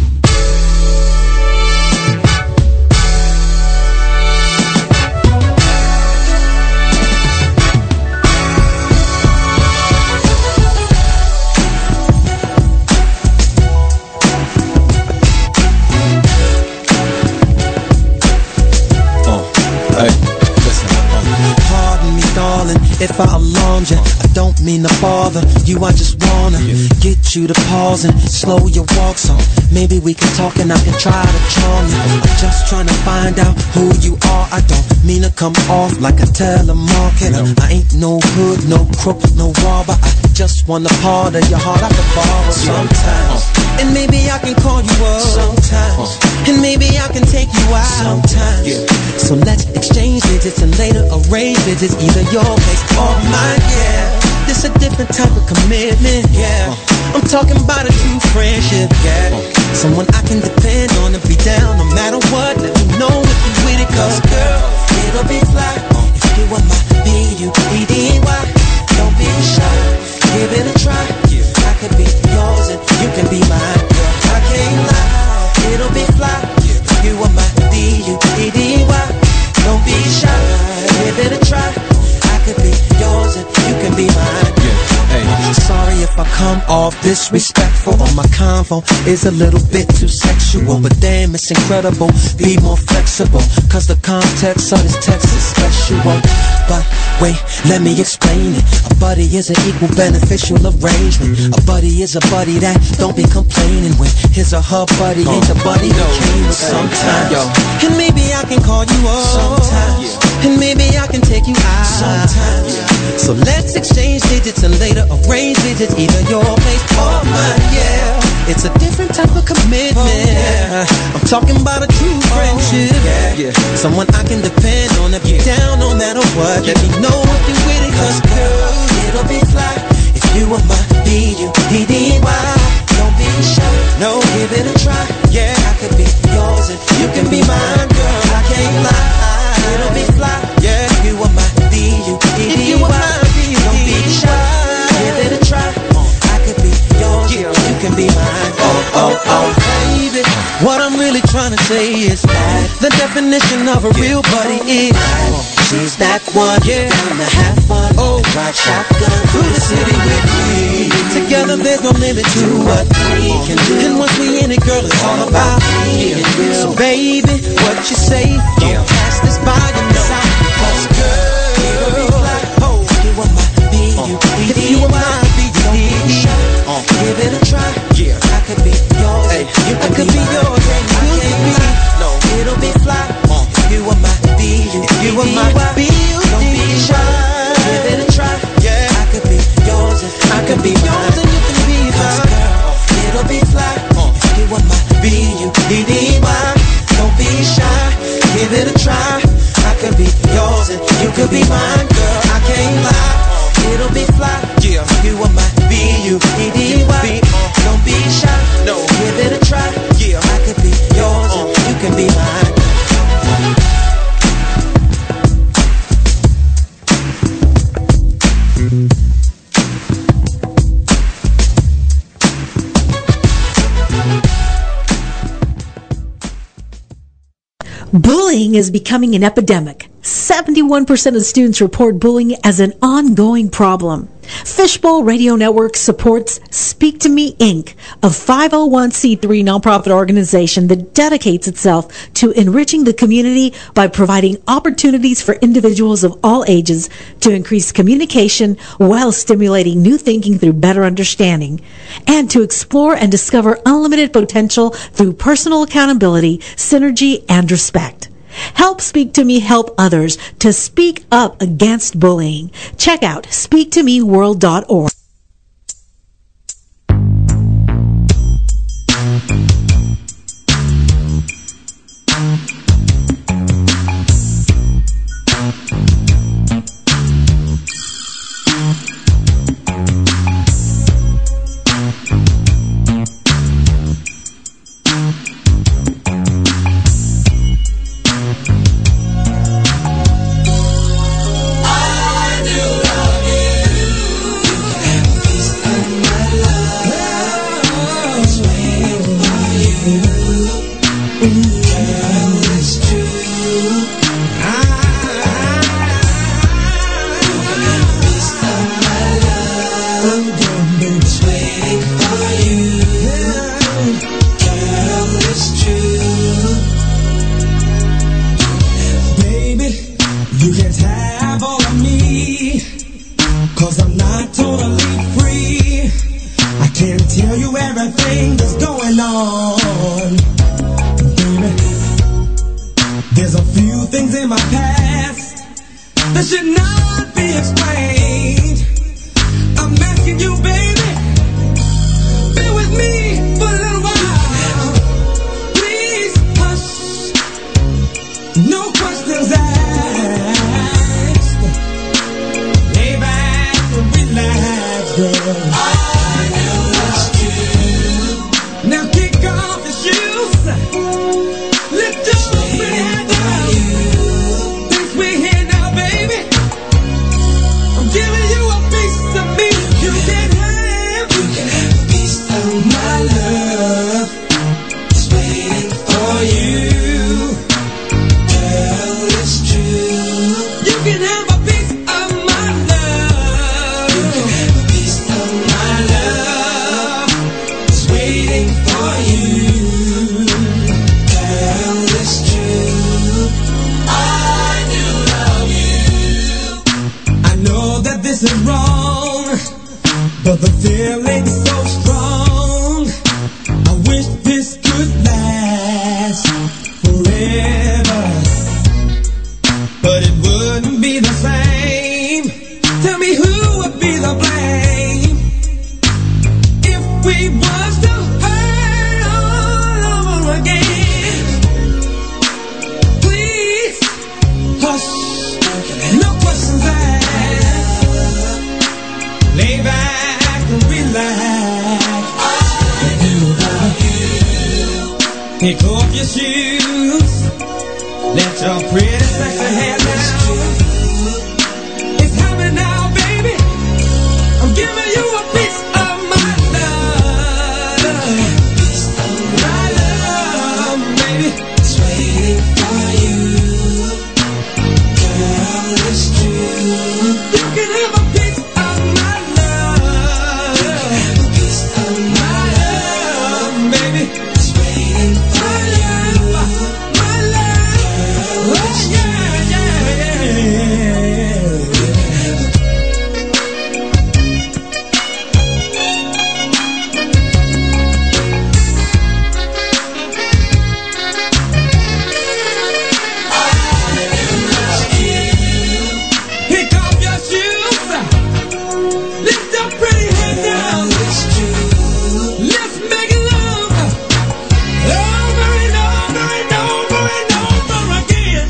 Pardon me, darling, if I alarmed you. I don't mean to bother you, I just wanna get you to pause and slow your walk some. Maybe we can talk and I can try to charm you. I'm just trying to find out who you are. I don't mean to come off like a telemarketer. I ain't no hood, no crook, no robber. I just want a part of your heart I can borrow sometimes. And maybe I can call you up sometimes. And maybe I can take you out sometimes. So let's exchange digits and later arrange visits, either your place or mine, yeah. This a different type of commitment, yeah. I'm talking about a true friendship, yeah. Someone I can depend on and be down no matter what. Let me know if you with it, cause girl, it'll be fly if you are my B U E D Y. Don't be shy, give it a try. I could be yours and you can be mine, girl. I can't lie, it'll be fly if you are my B U E D Y. Don't be shy, give it a try. I could be yours and you can be mine. I'm sorry if I come off disrespectful or my convo is a little bit too sexual, but damn, it's incredible. Be more flexible, cause the context of this text is special. But wait, let me explain it. A buddy is an equal beneficial arrangement. A buddy is a buddy that don't be complaining when his or her buddy ain't the buddy that came with sometimes. And maybe I can call you up sometimes. and maybe I can take you out sometime. So let's exchange digits and later arrange visits, either your place or mine. Yeah, it's a different type of commitment. Oh, yeah. I'm talking about a true friendship. Oh, yeah. Yeah, someone I can depend on if you're down no matter what. Let me know if you're with it, cause girl, it'll be fly if you were my B U D D Y. Don't be shy, no, give it a try. Yeah, I could be yours and you can be mine, girl. I can't lie, it'll be fly. Yeah, you were my B U D D Y. Don't be shy, give it a try. I could be yours, yeah, you can be mine. Oh, oh, oh, baby, what I'm really trying to say is that the definition of a real buddy is she's that one, yeah, down to have fun. Oh, ride shotgun through the city with me. Together there's no limit to what we can do. And once we in it, girl, it's all about me and you. So baby, what you say? Don't pass this by your side. Cause girl, oh, you are my B U D D. If you were my B U D D, give it a try. Yeah, I could be yours. Hey, you I could be yours. And you could be. No, it'll be fly. If you were my B U D D. If you were my B U D D, don't be shy. Give it a try. Yeah, I could be yours. And I could be yours, and you can be mine. It'll be fly. If you were my B U D D Y, don't be shy. Give it a try. I could be yours, and you could be mine, girl. I can't lie. It'll be fly. Yeah, if you were my B U D D Y, don't be shy. No, give it a try. Yeah, I could be yours, and you can be mine. Bullying is becoming an epidemic. seventy-one percent of students report bullying as an ongoing problem. Fishbowl Radio Network supports Speak to Me, Incorporated, a five oh one c three nonprofit organization that dedicates itself to enriching the community by providing opportunities for individuals of all ages to increase communication while stimulating new thinking through better understanding, and to explore and discover unlimited potential through personal accountability, synergy, and respect. Help Speak to Me help others to speak up against bullying. Check out speak to me world dot org. But it would Pick off your shoes. Let your pretty sexy hair down. It's coming now, baby. I'm giving you a piece of my love. My love, baby. It's waiting for you. Girl, it's true. You can have a piece of my love. You can have a piece of my love, baby. It's waiting for you. My love. Oh, yeah, yeah, yeah. Pick off your shoes. Lift your pretty head down. Let's make love over and over and over and over again.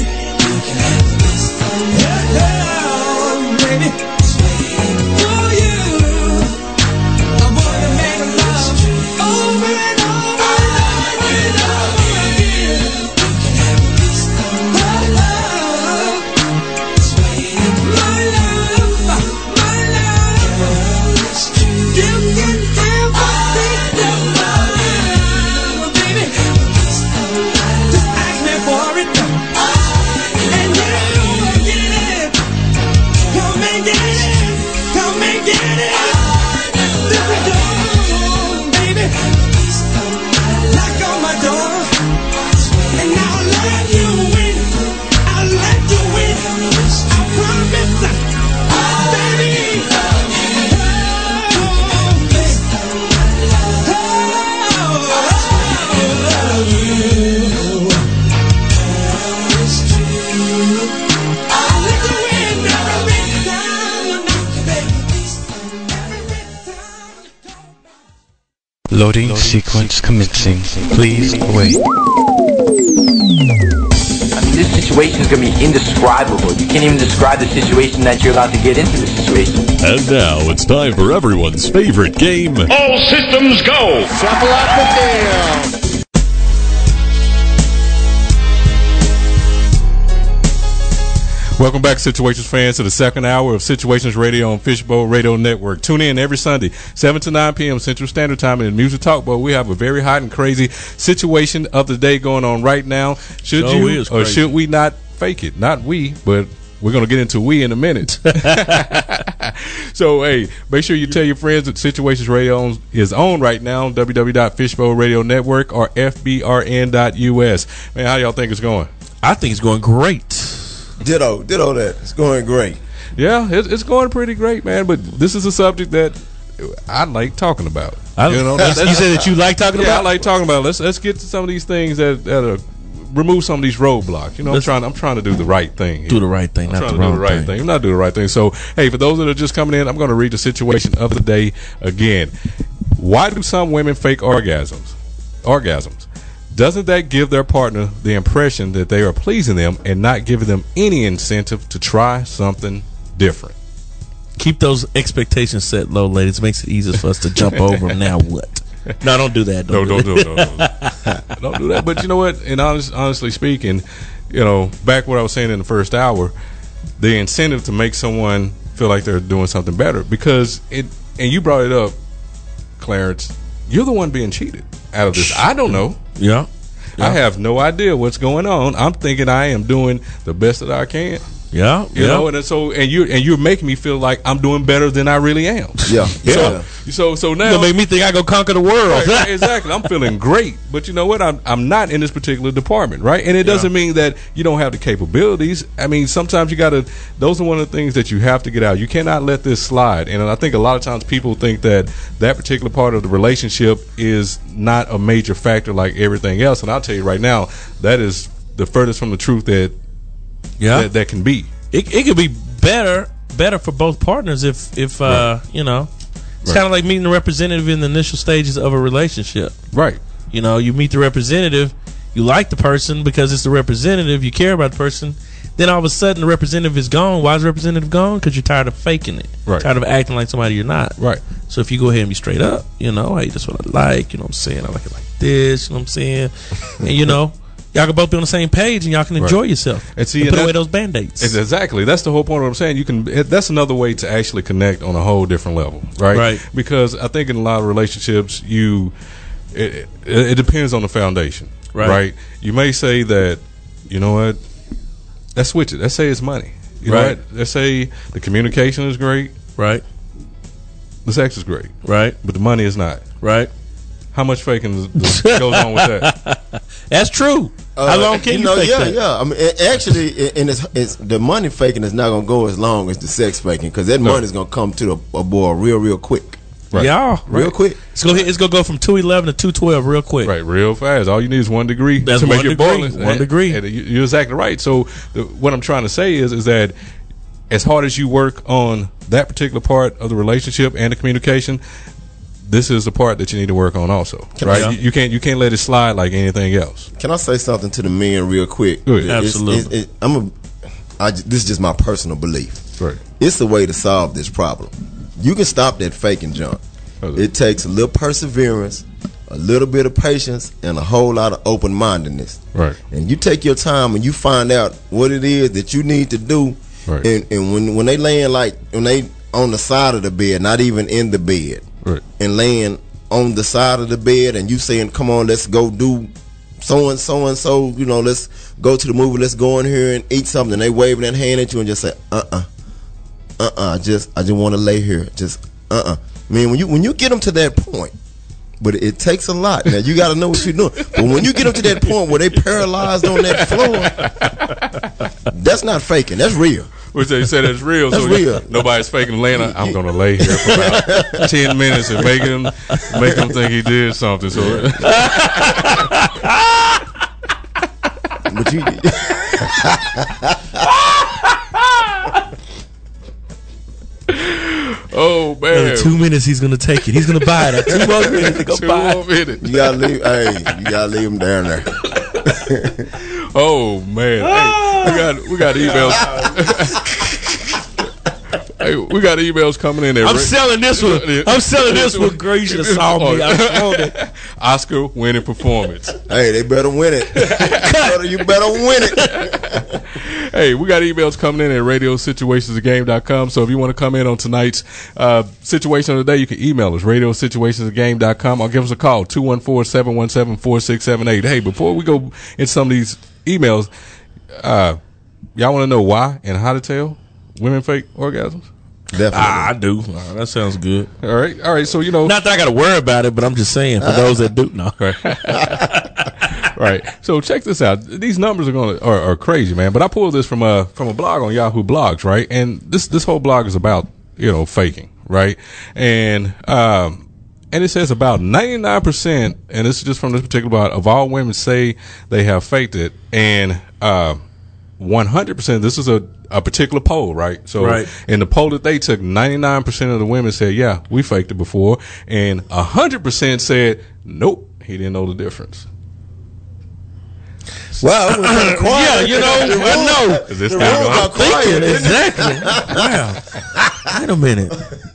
Head down, baby. For you, I wanna make love over and over and over again. My love. My love, my love, you can have a piece of my love, baby. Just ask me for it, and you will get it. Come and get it, come and get it. This is yours, baby. Knock on my door, and I'll let you in. I'll let you in. I promise, baby. Oh, I'll let you in every time, baby. Loading sequence commencing. Please wait. I mean, this situation is going to be indescribable. You can't even describe the situation that you're about to get into this situation. And now it's time for everyone's favorite game. All systems go. Shuffle up the deal. Welcome back, Situations fans, to the second hour of Situations Radio on Fishbowl Radio Network. Tune in every Sunday, seven to nine p.m. Central Standard Time. In the Music Talk Bowl, we have a very hot and crazy situation of the day going on right now. Should So you is or crazy. should we not fake it? Not we, but we're going to get into we in a minute. So, hey, make sure you tell your friends that Situations Radio is on right now, w w w dot fishbowl radio network or f b r n dot u s. Man, how y'all think it's going? I think it's going great. Ditto, ditto that. It's going great. Yeah, it's, it's going pretty great, man. But this is a subject that I like talking about. I, you know, you said that you like talking yeah, about. I like talking about. It. Let's let's get to some of these things that that are, remove some of these roadblocks. You know, Let's- I'm trying I'm trying to do the right thing. Do the right thing, I'm not trying the to do wrong the right thing. thing. I'm not doing the right thing. So, hey, for those that are just coming in, I'm going to read the situation of the day again. Why do some women fake orgasms? Orgasms. Doesn't that give their partner the impression that they are pleasing them and not giving them any incentive to try something different? Keep those expectations set low, ladies. It makes it easier for us to jump over them. Now what? No, don't do that. No, Don't don't do it. Don't, don't, don't do that. But you know what? And honest, honestly speaking, you know, back what I was saying in the first hour, the incentive to make someone feel like they're doing something better, because it, and you brought it up, Clarence, you're the one being cheated out of this. I don't know. Yeah. yeah. I have no idea what's going on. I'm thinking I am doing the best that I can. Yeah, you yeah. know, and so and you and you're making me feel like I'm doing better than I really am. Yeah, yeah. So so, so now You gonna make me think I go conquer the world. Right, right, exactly. I'm feeling great, but you know what? I'm I'm not in this particular department, right? And it doesn't mean that you don't have the capabilities. I mean, sometimes you got to. Those are one of the things that you have to get out. You cannot let this slide. And I think a lot of times people think that that particular part of the relationship is not a major factor like everything else. And I'll tell you right now, that is the furthest from the truth that Yeah. that, that can be. It it could be better better for both partners if if uh Right. you know. It's Right. kind of like meeting the representative in the initial stages of a relationship. Right. You know, you meet the representative, you like the person because it's the representative, you care about the person. Then all of a sudden the representative is gone. Why is the representative gone? Because you're tired of faking it. Right. Tired of acting like somebody you're not. Right. So if you go ahead and be straight up, you know, hey, that's what I like, you know what I'm saying? I like it like this. You know what I'm saying? And you know, y'all can both be on the same page and y'all can enjoy Right. yourself. And see, and and put that- away those band-aids. Ex- Exactly. That's the whole point of what I'm saying. You can. It, that's another way to actually connect on a whole different level, right? Right. Because I think in a lot of relationships, you it, it, it depends on the foundation, Right. right? You may say that, you know what? Let's switch it. Let's say it's money. You Right. know what? Let's say the communication is great. Right. The sex is great. Right. But the money is not. Right. How much faking is, is, goes on with that? That's true. How long can you, know, fake yeah, that? yeah. I mean, a- actually, and it's, it's the money faking is not gonna go as long as the sex faking because that No. money's gonna come to the a boy real, real quick. Right. Yeah, real Right. quick. It's gonna it's gonna go from two eleven to two twelve real quick. Right, real fast. All you need is one degree That's to make one it degree, boiling. one And- degree. And you- you're exactly right. So the, what I'm trying to say is, is that as hard as you work on that particular part of the relationship and the communication, this is the part that you need to work on also. Can right? I- You, you can't you can't let it slide like anything else. Can I say something to the men real quick? Go ahead. It's- Absolutely. it's- it- I'm a. I, j- this is just my personal belief. Right. It's the way to solve this problem. You can stop that faking junk. Okay. It takes a little perseverance, a little bit of patience, and a whole lot of open mindedness. Right. And you take your time and you find out what it is that you need to do. Right. And, and when when they laying like when they on the side of the bed, not even in the bed, Right. and laying on the side of the bed, and you saying, "Come on, let's go do so and so and so." You know, let's go to the movie. Let's go in here and eat something. And they waving that hand at you and just say, "Uh uh-uh. uh, uh uh, just I just want to lay here." Just uh uh I mean, when you when you get them to that point, but it, it takes a lot. Now you got to know what you're doing. But when you get them to that point where they paralyzed on that floor, that's not faking. That's real. Which they said it's real. That's so real. Nobody's faking Atlanta. I'm gonna lay here for about ten minutes and make him make him think he did something. So But you. Oh man. Another two minutes, he's gonna take it. He's gonna buy it. Two more minutes to go Two buy more it. minutes. You gotta leave. Hey, you gotta leave them down there. Oh man, hey, we got we got emails. Hey, we got emails coming in there. I'm selling this one. I'm selling this one. Girl, you should have saw me. I owned it. Oscar winning performance. Hey, they better win it. Better- you better win it. Hey, we got emails coming in at radio situations a game dot com. So if you want to come in on tonight's uh, situation of the day, you can email us, radio situations a game dot com, or give us a call, two one four, seven one seven, four six seven eight. Hey, before we go into some of these emails, uh, y'all want to know why and how to tell women fake orgasms? Definitely. Ah, I do. Ah, that sounds good. All right. All right. So, you know. Not that I got to worry about it, but I'm just saying for those that do know. Right. So check this out. These numbers are going to are, are crazy, man. But I pulled this from a from a blog on Yahoo Blogs, right? And this this whole blog is about, you know, faking, right? And um and it says about ninety-nine percent, and this is just from this particular blog, of all women say they have faked it, and uh, one hundred percent. This is a a particular poll, right? So Right. in the poll that they took, ninety-nine percent of the women said, "Yeah, we faked it before," and one hundred percent said, "Nope, he didn't know the difference." Wow, it was kind of quiet. Yeah, you know, I know. Is this The thing room going? got quiet, Thinking, didn't it? exactly. Wow. Wait a minute.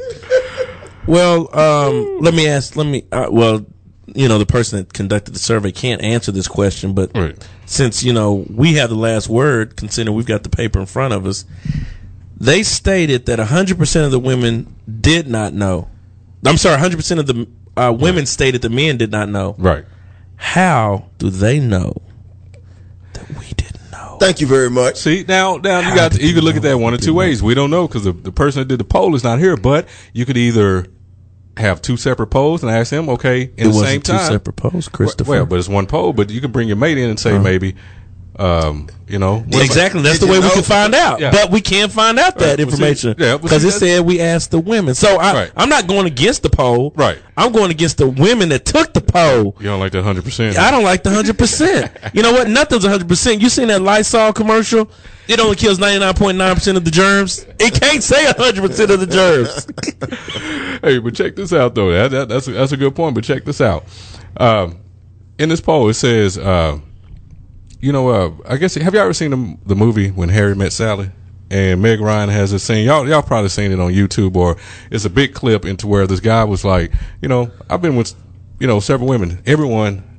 Well, um, let me ask. Let me. Uh, well, you know, the person that conducted the survey can't answer this question, but Right. since you know we have the last word, considering we've got the paper in front of us, they stated that one hundred percent of the women did not know. I'm sorry, one hundred percent of the uh, women Right. stated the men did not know. Right. How do they know that we didn't know? Thank you very much. See, now, now you How got did you you could look know at that we one or two didn't ways. We don't know because the, the person that did the poll is not here. But you could either have two separate polls and ask them, okay, in It the wasn't same two time. separate polls, Christopher. Well, but it's one poll. But you can bring your mate in and say Uh-huh. maybe, um, you know, what Exactly. That's Did the way you we know? can find out. Yeah. But we can't find out that Right. Well, see, information yeah, well, because see, it that's- said we asked the women. So I, Right. I'm not going against the poll. Right. I'm going against the women that took the poll. You don't like that one hundred percent. I don't like the one hundred percent. You know what? Nothing's one hundred percent. You seen that Lysol commercial? It only kills ninety-nine point nine percent of the germs. It can't say one hundred percent of the germs. Hey, but check this out though. That, that that's a, that's a good point. But check this out. Um, in this poll, it says, uh, you know, uh, I guess have you ever seen the, the movie When Harry Met Sally? And Meg Ryan has this scene. Y'all, y'all probably seen it on YouTube, or it's a big clip into where this guy was like, you know, I've been with, you know, several women. Everyone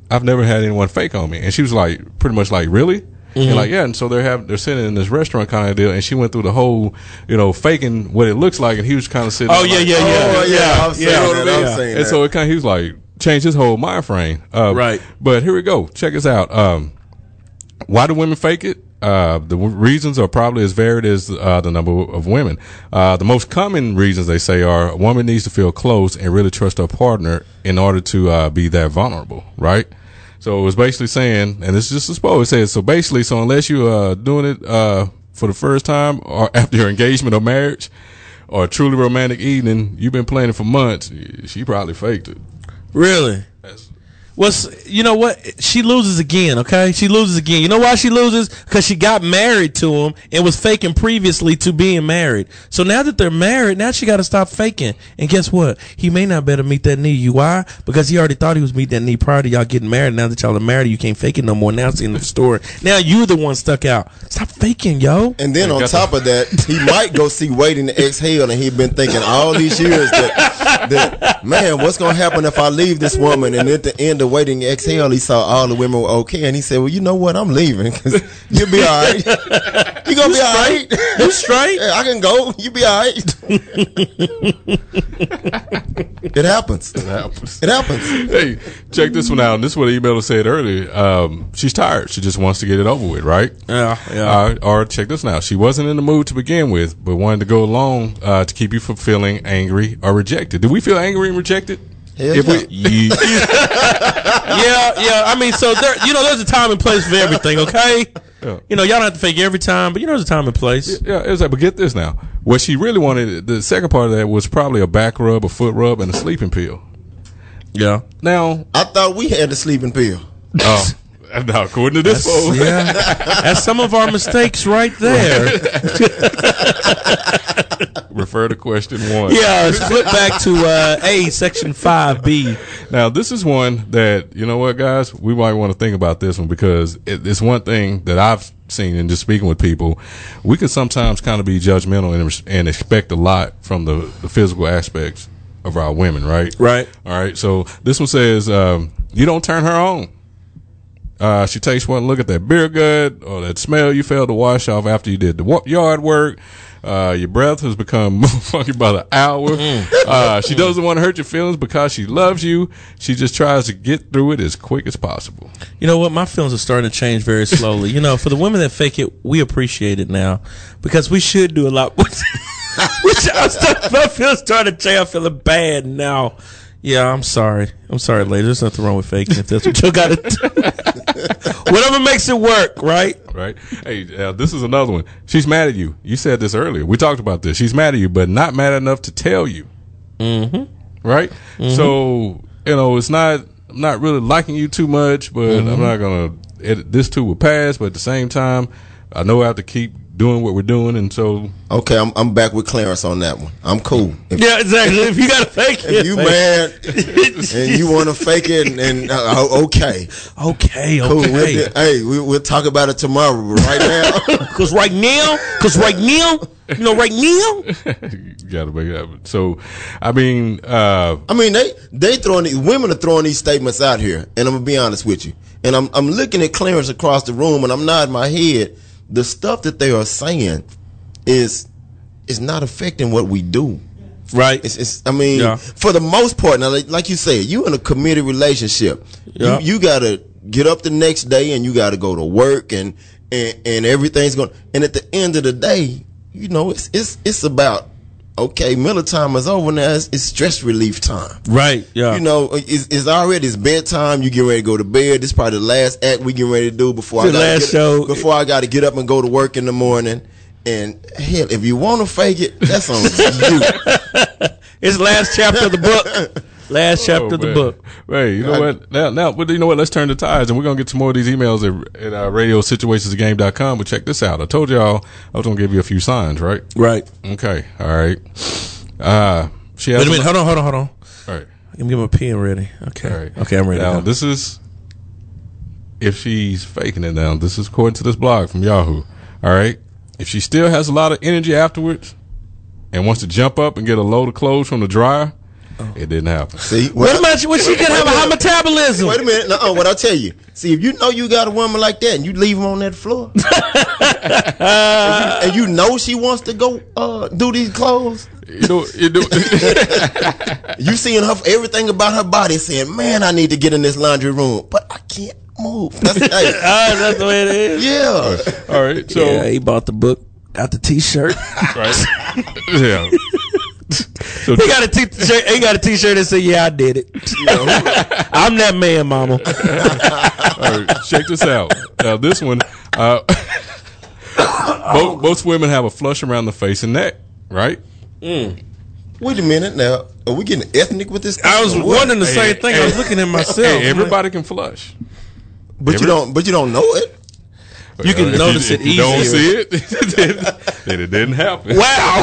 I've never had anyone fake on me. And she was like, pretty much like, really? Mm-hmm. And like, yeah. And so they're having, they're sitting in this restaurant kind of deal. And she went through the whole, you know, faking what it looks like. And he was kind of sitting Oh, there yeah, like, yeah, yeah. Oh, yeah, yeah. I've seen yeah. that. I've seen and that. so it kind of, he was like, changed his whole mind frame. Uh, Right. But here we go. Check us out. Um, why do women fake it? Uh, the w- reasons are probably as varied as uh, the number of women. Uh, the most common reasons they say are a woman needs to feel close and really trust her partner in order to uh, be that vulnerable, right? So it was basically saying, and this is just a suppose, it says, so basically, so unless you are uh, doing it uh, for the first time or after your engagement or marriage or a truly romantic evening, you've been planning for months, she probably faked it. Really? That's, What's you know what? She loses again, okay? She loses again. You know why she loses? Because she got married to him and was faking previously to being married. So now that they're married, now she got to stop faking. And guess what? He may not better meet that need. You why? Because he already thought he was meeting that need prior to y'all getting married. Now that y'all are married, you can't fake it no more. Now it's in the story. Now you're the one stuck out. Stop faking, yo. And then on top of that, he might go see Waiting to Exhale, and he'd been thinking all these years that, that man, what's gonna happen if I leave this woman? And at the end of Waiting to Exhale, he saw all the women were okay, and he said, "Well, you know what? I'm leaving because you'll be all right. You gonna You be all straight? right. You straight? Yeah, I can go. You be all right." It happens. It happens. It happens. Hey, check this one out. This is what the emailer said earlier. Um, she's tired. She just wants to get it over with, right? Yeah, yeah. Uh, or check this one out. She wasn't in the mood to begin with, but wanted to go along uh, to keep you from feeling angry or rejected. Do we feel angry and rejected? Hell If yeah. we, yeah, yeah. I mean, so there, you know, there's a time and place for everything. Okay. Yeah. You know, y'all don't have to fake every time, but you know, there's a time and place. yeah, it's like, but get this now. What she really wanted, the second part of that was probably a back rub, a foot rub, and a sleeping pill. Yeah. Now, I thought we had the sleeping pill. oh, now according to this fool, Yeah. That's some of our mistakes right there. refer to question one. Yeah. Let's flip back to uh, A, section five B. Now, this is one that, you know what, guys, we might want to think about this one because it, it's one thing that I've seen in just speaking with people. We can sometimes kind of be judgmental and, and expect a lot from the, the physical aspects of our women, right? Right. All right. So this one says, um, you don't turn her on. Uh, she takes one look at that beer gut or that smell you failed to wash off after you did the wa- yard work. Uh, your breath has become funky by the hour. Uh, she doesn't want to hurt your feelings because she loves you. She just tries to get through it as quick as possible. You know what? My feelings are starting to change very slowly. You know, for the women that fake it, we appreciate it now because we should do a lot. Which I start, my feelings starting to change. I'm feeling bad now. Yeah, I'm sorry. I'm sorry, ladies. There's nothing wrong with faking if that's what you got to do. Whatever makes it work, right? Right. Hey, uh, this is another one. She's mad at you. You said this earlier. We talked about this. She's mad at you, but not mad enough to tell you. Mm-hmm. Right? Mm-hmm. So, you know, it's not, I'm not really liking you too much, but mm-hmm. I'm not going to, this too will pass, but at the same time, I know I have to keep doing what we're doing, and so okay, I'm I'm back with Clarence on that one. I'm cool. If, yeah, exactly. If you gotta fake it, if you mad and you want to fake it, and, and uh, okay, okay, cool. okay. We'll, hey, we, we'll talk about it tomorrow. But right now, because right now, because right now, you know, right now, you gotta make it happen. So, I mean, uh, I mean, they they throwing these, women are throwing these statements out here, and I'm gonna be honest with you. And I'm I'm looking at Clarence across the room, and I'm nodding my head. The stuff that they are saying is is not affecting what we do. Right. It's, it's I mean, yeah. for the most part, now, like, like you said, you in a committed relationship. Yeah. You, you got to get up the next day and you got to go to work and, and, and everything's going. And at the end of the day, you know, it's it's it's about, okay, Miller time is over now. It's, it's stress relief time. Right. Yeah. You know, it's, it's already it's bedtime. You get ready to go to bed. This is probably the last act we get ready to do before it's I the last get, show. Before I got to get up and go to work in the morning. And hell, if you want to fake it, that's on you. It's last chapter of the book. Last chapter oh, of the book. Hey, you know what? Now, now, but you know what? Let's turn the tides, and we're gonna get some more of these emails at, at uh, radio situations game dot com. But check this out. I told y'all I was gonna give you a few signs, right? Right. Okay. All right. Uh, she has Wait a minute. Hold on. Hold on. Hold on. All right. Let me get my pen ready. Okay. All right. Okay, I'm ready. Now, now. this is if she's faking it. Now, this is according to this blog from Yahoo. All right. If she still has a lot of energy afterwards and wants to jump up and get a load of clothes from the dryer, It didn't happen. See, what about you? When she can have a high metabolism? Wait a minute. No, what I'll tell you. See, if you know you got a woman like that and you leave her on that floor, and, you, and you know she wants to go uh, do these clothes, you know, you know, you seeing her everything about her body, saying, "Man, I need to get in this laundry room, but I can't move." That's, hey. oh, that's the way it is. Yeah. All right. So yeah, he bought the book, got the T-shirt. Right. Yeah. So he got a t-shirt. He got a T-shirt that said, "Yeah, I did it. I'm that man, mama." All right, check this out. Now, this one, uh, most, most women have a flush around the face and neck, right? Mm. Wait a minute. Now, are we getting ethnic with this? I was wondering the same hey, thing. Hey, I was looking at myself. Hey, everybody can flush, but Every, you don't. But you don't know it. You can uh, notice you, it easier. You don't see it, then, then it didn't happen. Wow.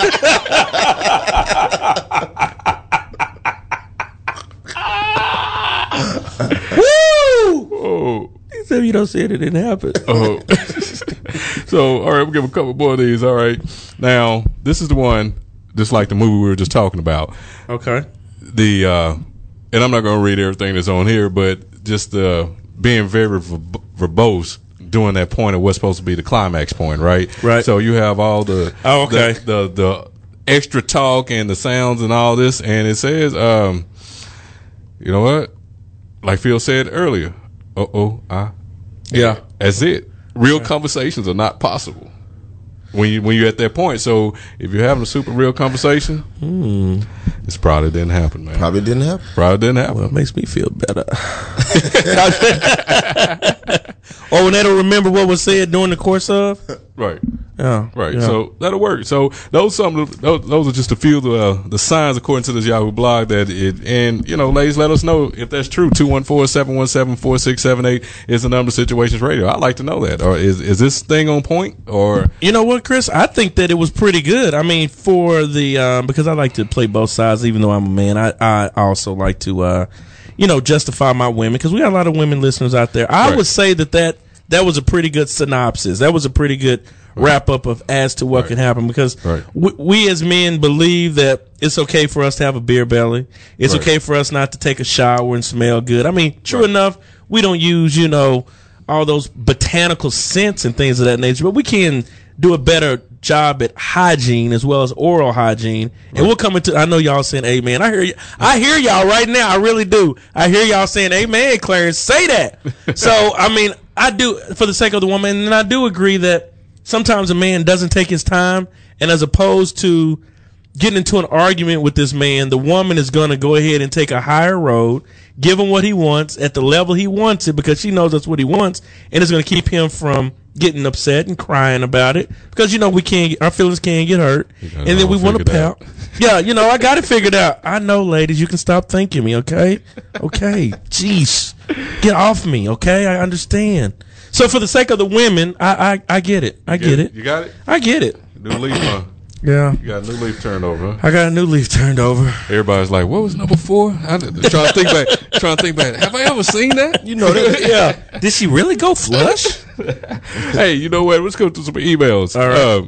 Woo! Oh. He said you don't see it, it didn't happen. Oh. So, all right, we'll give a couple more of these. All right. Now, this is the one, just like the movie we were just talking about. Okay. The, uh, and I'm not going to read everything that's on here, but just uh, being very verb- verbose. Doing that point of what's supposed to be the climax point, right? Right. So you have all the oh, okay. the, the the extra talk and the sounds and all this, and it says, um, you know what? Like Phil said earlier, uh oh, ah, yeah, that's it. Real okay. conversations are not possible when you when you're at that point. So if you're having a super real conversation, hmm. it's probably didn't happen, man. Probably didn't happen. Probably didn't happen. Well, it makes me feel better. Or when they don't remember what was said during the course of. Right. Yeah. Right. Yeah. So that'll work. So those some of the, those, those are just a few of the uh, the signs according to this Yahoo blog that it, and you know, ladies, let us know if that's true. two one four, seven one seven, four six seven eight is the number of Situations Radio. I'd like to know that. Or is is this thing on point? Or you know what, Chris? I think that it was pretty good. I mean, for the um, because I like to play both sides, even though I'm a man. I I also like to uh, you know, justify my women because we got a lot of women listeners out there. I right. would say that that that was a pretty good synopsis. That was a pretty good wrap up of as to what right. can happen because right. we, we as men believe that it's okay for us to have a beer belly. It's right. okay for us not to take a shower and smell good. I mean, true right. enough, we don't use, you know, all those botanical scents and things of that nature, but we can do a better job at hygiene as well as oral hygiene. And right. we'll come into, I know y'all saying amen. I hear you. I hear y'all right now. I really do. I hear y'all saying amen, Clarence. Say that. So, I mean, I do, for the sake of the woman, and I do agree that sometimes a man doesn't take his time, and as opposed to getting into an argument with this man, the woman is going to go ahead and take a higher road, give him what he wants at the level he wants it because she knows that's what he wants, and it's going to keep him from getting upset and crying about it because, you know, we can't, our feelings can't get hurt, and then we want to pout. Yeah, you know, I got it figured out. I know, ladies, you can stop thanking me, okay? Okay, jeez, get off me, okay? I understand. So for the sake of the women, I I, I get it. I you get, get it. it. You got it? I get it. New leaf, huh? Yeah. You got a new leaf turned over, huh? I got a new leaf turned over. Everybody's like, what was number four? I'm trying to think back. Trying to think back. Have I ever seen that? You know that? Yeah. Did she really go flush? Hey, you know what? Let's go to some emails. All right.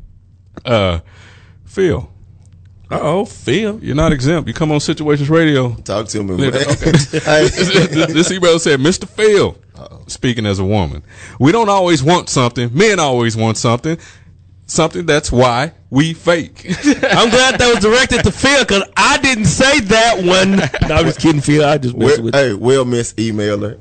Uh, uh, Phil. Uh-oh, Phil. You're not exempt. You come on Situations Radio. Talk to me, man. Okay. this, this email said, Mister Phil, Uh-oh. speaking as a woman, we don't always want something. Men always want something. Something that's why we fake. I'm glad that was directed to Phil because I didn't say that one. No, I'm just kidding, Phil. I just messed with Hey, well, Miss Emailer.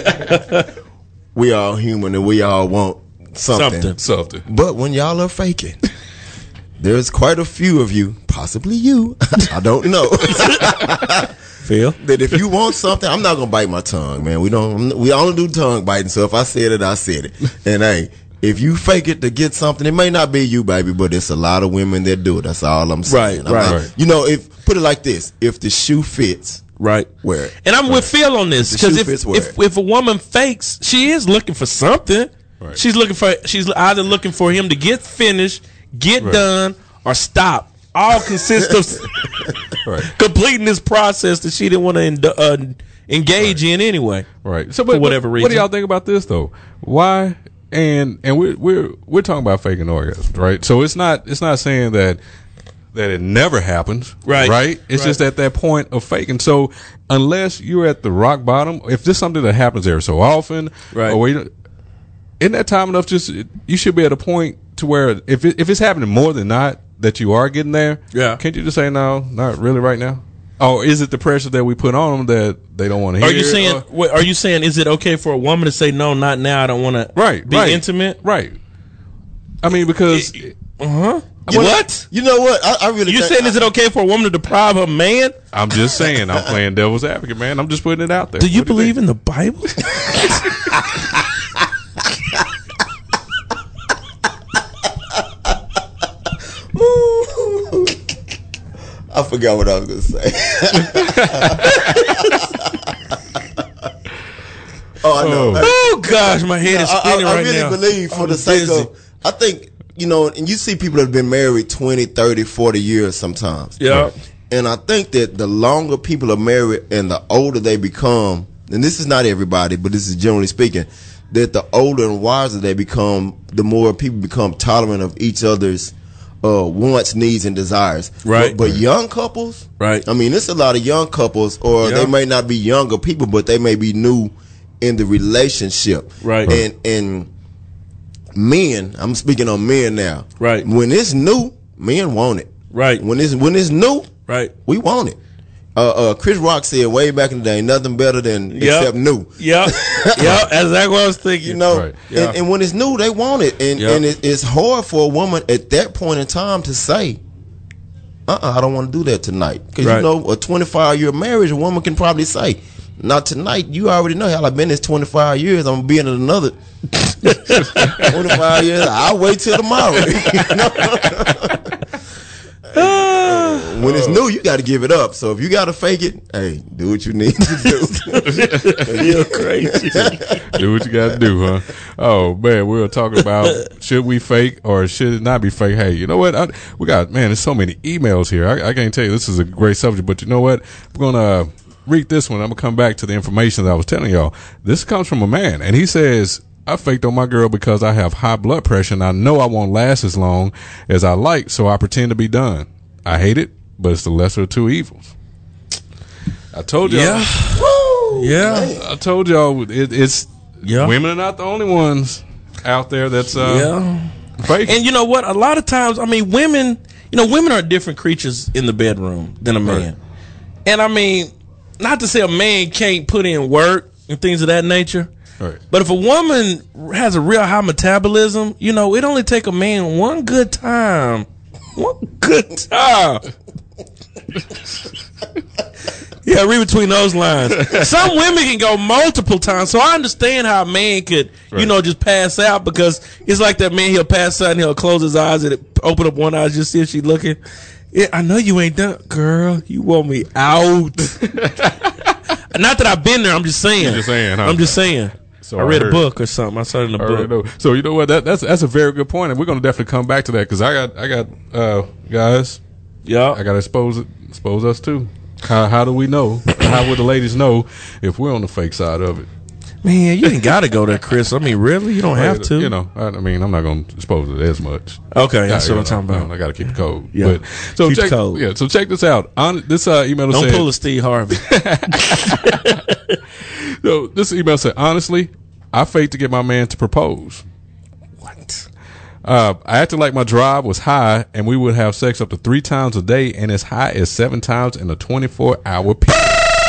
We all human and we all want something. Something. Something. But when y'all are faking, there's quite a few of you, possibly you, I don't know. Phil, that if you want something, I'm not gonna bite my tongue, man. We don't. We only do tongue biting. So if I said it, I said it. And hey, if you fake it to get something, it may not be you, baby, but it's a lot of women that do it. That's all I'm saying. Right, right. Not, right. You know, if put it like this: if the shoe fits, right, wear it. And I'm right. with Phil on this because if fits, if, if a woman fakes, she is looking for something. Right. She's looking for. She's either looking for him to get finished, get right. done, or stop. All consist of right. completing this process that she didn't want to uh, engage right. in anyway. Right. So, but, for whatever what, reason. What do y'all think about this though? Why? And and we're we're we're talking about faking orgasms, right? So it's not it's not saying that that it never happens. Right. Right? It's Right. just at that point of faking. So unless you're at the rock bottom, if this is something that happens every so often, Right. or wait, isn't that time enough? Just you should be at a point to where if it, if it's happening more than not that you are getting there, Yeah. can't you just say no, not really right now? Or is it the pressure that we put on them that they don't want to hear? Are you saying? Or- Wait, are you saying? Is it okay for a woman to say no, not now? I don't want to. Right, Be right. intimate. Right. I mean, because Uh huh. You know- What? You know what? I, I really. You think, saying is it okay for a woman to deprive her man? I'm just saying, I'm playing devil's advocate, man. I'm just putting it out there. Do you What believe think? in the Bible? I forgot what I was gonna say. oh, I know. Oh gosh, my head is I, I, spinning I right really now. believe for I'm the sake busy. of, I think, you know, and you see people that have been married twenty, thirty, forty years sometimes. Yeah. And I think that the longer people are married and the older they become, and this is not everybody, but this is generally speaking, that the older and wiser they become, the more people become tolerant of each other's uh, wants, needs, and desires. Right. But, but young couples, Right. I mean, it's a lot of young couples, or Yeah. they may not be younger people, but they may be new in the relationship. Right. And and men, I'm speaking on men now. Right. When it's new, men want it. Right. When it's when it's new, Right. we want it. Uh, uh, Chris Rock said way back in the day, nothing better than Yep. except new. Yep. Yep. That's exactly what I was thinking. You know, Right. Yeah. and, and when it's new, they want it, and Yep. and it, it's hard for a woman at that point in time to say, "Uh, uh I don't want to do that tonight," because Right. you know, a twenty-five year marriage, a woman can probably say, "Not tonight." You already know how I've been this twenty-five years. I'm gonna be in another twenty-five years. I'll wait till tomorrow. You know? When it's new, you got to give it up. So if you got to fake it, hey, do what you need to do. You're crazy. Do what you got to do, huh? Oh man, we were talking about should we fake or should it not be fake? Hey, you know what? I, we got man, there's so many emails here. I, I can't tell you this is a great subject, but you know what? We're gonna read this one. I'm gonna come back to the information that I was telling y'all. This comes from a man, and he says, I faked on my girl because I have high blood pressure and I know I won't last as long as I like, so I pretend to be done. I hate it, but it's the lesser of two evils. I told y'all. Yeah. Yeah. I told y'all it, it's Yeah. women are not the only ones out there that's uh, Yeah. fake. And you know what? A lot of times, I mean, women, you know, women are different creatures in the bedroom than a man. Right. And I mean, not to say a man can't put in work and things of that nature. Right. But if a woman has a real high metabolism, you know, it only take a man one good time. One good time. Yeah, read between those lines. Some women can go multiple times, so I understand how a man could, you Right. know, just pass out, because it's like that man, he'll pass out and he'll close his eyes and open up one eye, just see if she's looking. Yeah, I know you ain't done, girl. You want me out? Not that I've been there. I'm just saying. You're just saying, huh? I'm just saying. So I I read a heard- book or something. I saw it in a I already book. know. So you know what? That, that's that's a very good point, and we're going to definitely come back to that because I got I got uh, guys. Yeah, I got to expose it, expose us too. How how do we know? How would the ladies know if we're on the fake side of it? Man, you ain't got to go there, Chris. I mean, really, you don't have to. You know, I, I mean, I'm not going to expose it as much. Okay, that's Yeah, what you I'm know, talking about. I got to keep it cold. Yeah. But, so Keep it check, cold. Yeah. So check this out. On this uh, email Don't said, pull a Steve Harvey. So this email said, honestly, I faked to get my man to propose. What? Uh, I acted like my drive was high, and we would have sex up to three times a day, and as high as seven times in a twenty-four hour period.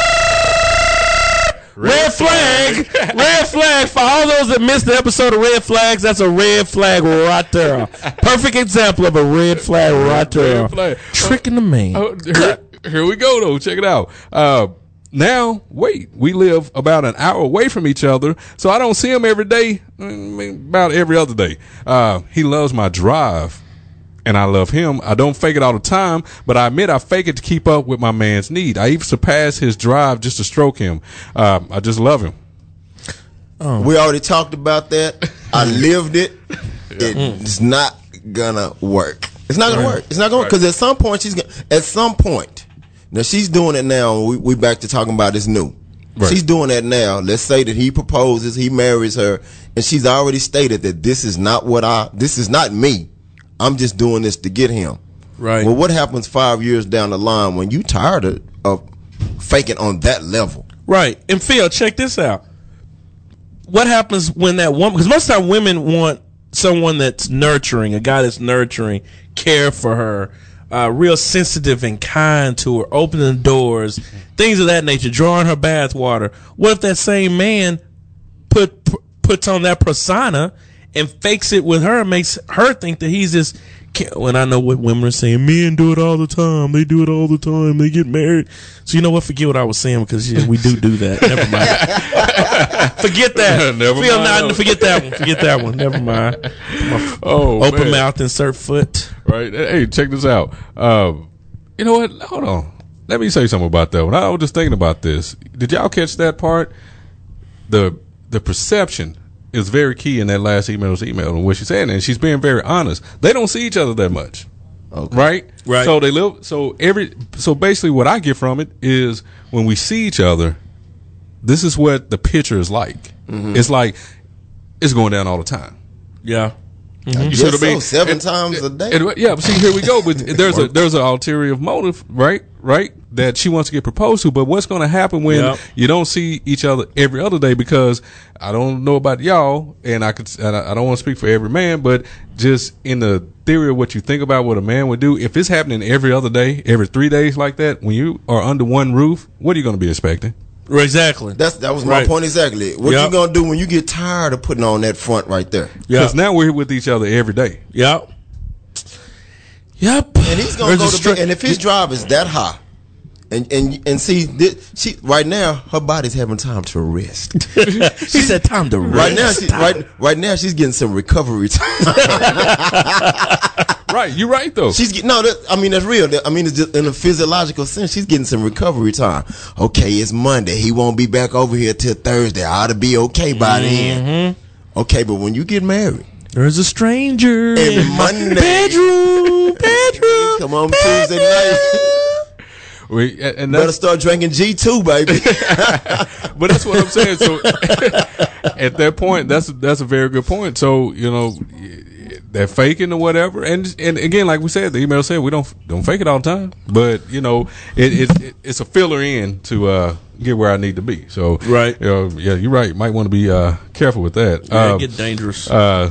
Red flag, red flag for all those that missed the episode of Red Flags. That's a red flag right there. Perfect example of a red flag right there. Red flag. Tricking the man. Oh, here, here we go, though. Check it out. Uh, now, wait, we live about an hour away from each other, so I don't see him every day, I mean, about every other day. Uh, he loves my drive, and I love him. I don't fake it all the time, but I admit I fake it to keep up with my man's need. I even surpass his drive just to stroke him. Uh, I just love him. Oh. We already talked about that. I lived it. It's not gonna work. It's not gonna Right. work. It's not gonna work because at some point she's gonna. At some point, now she's doing it now. We we back to talking about this new. Right. She's doing that now. Let's say that he proposes, he marries her, and she's already stated that this is not what I. This is not me. I'm just doing this to get him. Right. Well, what happens five years down the line when you tired of, of faking on that level? Right. And Phil, check this out. What happens when that woman, because most of the time women want someone that's nurturing, a guy that's nurturing, care for her, uh, real sensitive and kind to her, opening doors, things of that nature, drawing her bath water. What if that same man put p- puts on that persona and fakes it with her, makes her think that he's this? When I know what women are saying, men do it all the time. They do it all the time. They get married. So you know what? Forget what I was saying because yeah, we do do that. Never mind. Forget that. Never Phil, mind. Nah, forget that one. Forget that one. Never mind. Oh, open man. mouth, insert foot. Right. Hey, check this out. Um, you know what? Hold on. Let me say something about that one. I was just thinking about this. Did y'all catch that part? The the perception is very key in that last email's email and what she said, and she's being very honest. They don't see each other that much, okay. right? Right. So they live. So every. So basically, what I get from it is when we see each other, this is what the picture is like. Mm-hmm. It's like it's going down all the time. Yeah. Mm-hmm. You see what I mean? So, seven and, times a day. And, yeah, but see, here we go. But there's a there's an ulterior motive, right? Right, that she wants to get proposed to. But what's going to happen when yep. you don't see each other every other day? Because I don't know about y'all, and I could and I, I don't want to speak for every man, but just in the theory of what you think about what a man would do, if it's happening every other day, every three days like that, when you are under one roof, what are you going to be expecting? Exactly. That's that was my right. point exactly. What yep. you gonna do when you get tired of putting on that front right there? Because yep. now we're with each other every day. Yep. Yep. And he's gonna There's go to stri- bed. And if his drive is that high, and and and see, this, she right now her body's having time to rest. She said time to rest. Right now, she, right right now she's getting some recovery time. Right, you're right though. She's getting no. That, I mean, that's real. I mean, it's just in a physiological sense. She's getting some recovery time. Okay, it's Monday. He won't be back over here till Thursday. I ought to be okay by mm-hmm. then. Okay, but when you get married, there's a stranger every in Monday. My bedroom, bedroom. Come on, bedroom. Tuesday night. We, and better start drinking G two, baby. But that's what I'm saying. So at that point, that's that's a very good point. So you know, they're faking or whatever. And and again, like we said, the email said we don't don't fake it all the time. But you know, it, it, it it's a filler in to uh, get where I need to be. So right, you know, yeah, you're right. Might want to be uh, careful with that. Yeah, um, it get dangerous. Uh,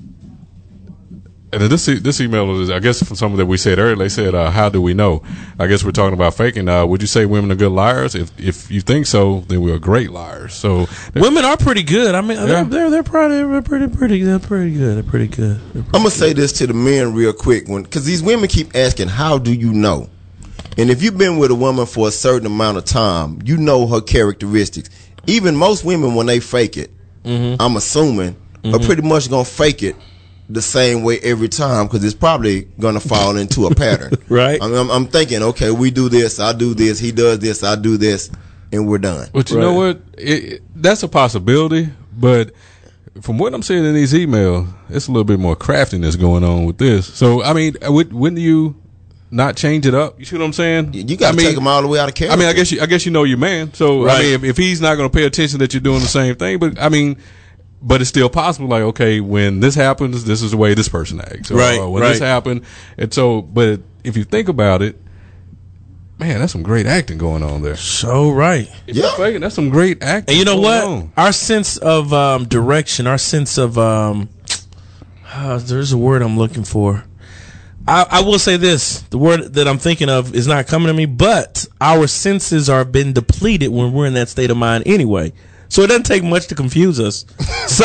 And this this email is, I guess, from something that we said earlier. They said, uh, "How do we know?" I guess we're talking about faking. Uh, would you say women are good liars? If if you think so, then we're great liars. So women are pretty good. I mean, yeah. they're, they're they're probably they're pretty pretty they're pretty good. They're pretty good. They're pretty I'm gonna good. say this to the men real quick, when because these women keep asking, "How do you know?" And if you've been with a woman for a certain amount of time, you know her characteristics. Even most women, when they fake it, mm-hmm. I'm assuming, mm-hmm. are pretty much gonna fake it the same way every time because it's probably going to fall into a pattern. Right. I'm, I'm, I'm thinking, okay, we do this, I do this, he does this, I do this, and we're done. But you right. know what? It, it, that's a possibility. But from what I'm seeing in these emails, it's a little bit more craftiness going on with this. So, I mean, would, wouldn't you not change it up? You see what I'm saying? You got to I mean, take them all the way out of character. I mean, I guess you, I guess you know your man. So, right. I mean, if, if he's not going to pay attention that you're doing the same thing, but I mean, but it's still possible. Like, okay, when this happens, this is the way this person acts. Or, right. Or when right. this happened, and so, but if you think about it, man, that's some great acting going on there. So right. If yeah. Faking, that's some great acting. And you know what? On. Our sense of um, direction, our sense of um, uh, there's a word I'm looking for. I, I will say this: the word that I'm thinking of is not coming to me, but our senses are been depleted when we're in that state of mind anyway. So it doesn't take much to confuse us. So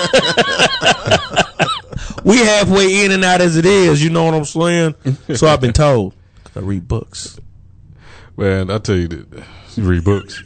we halfway in and out as it is. You know what I'm saying? So I've been told. I read books. Man, I tell you that you read books.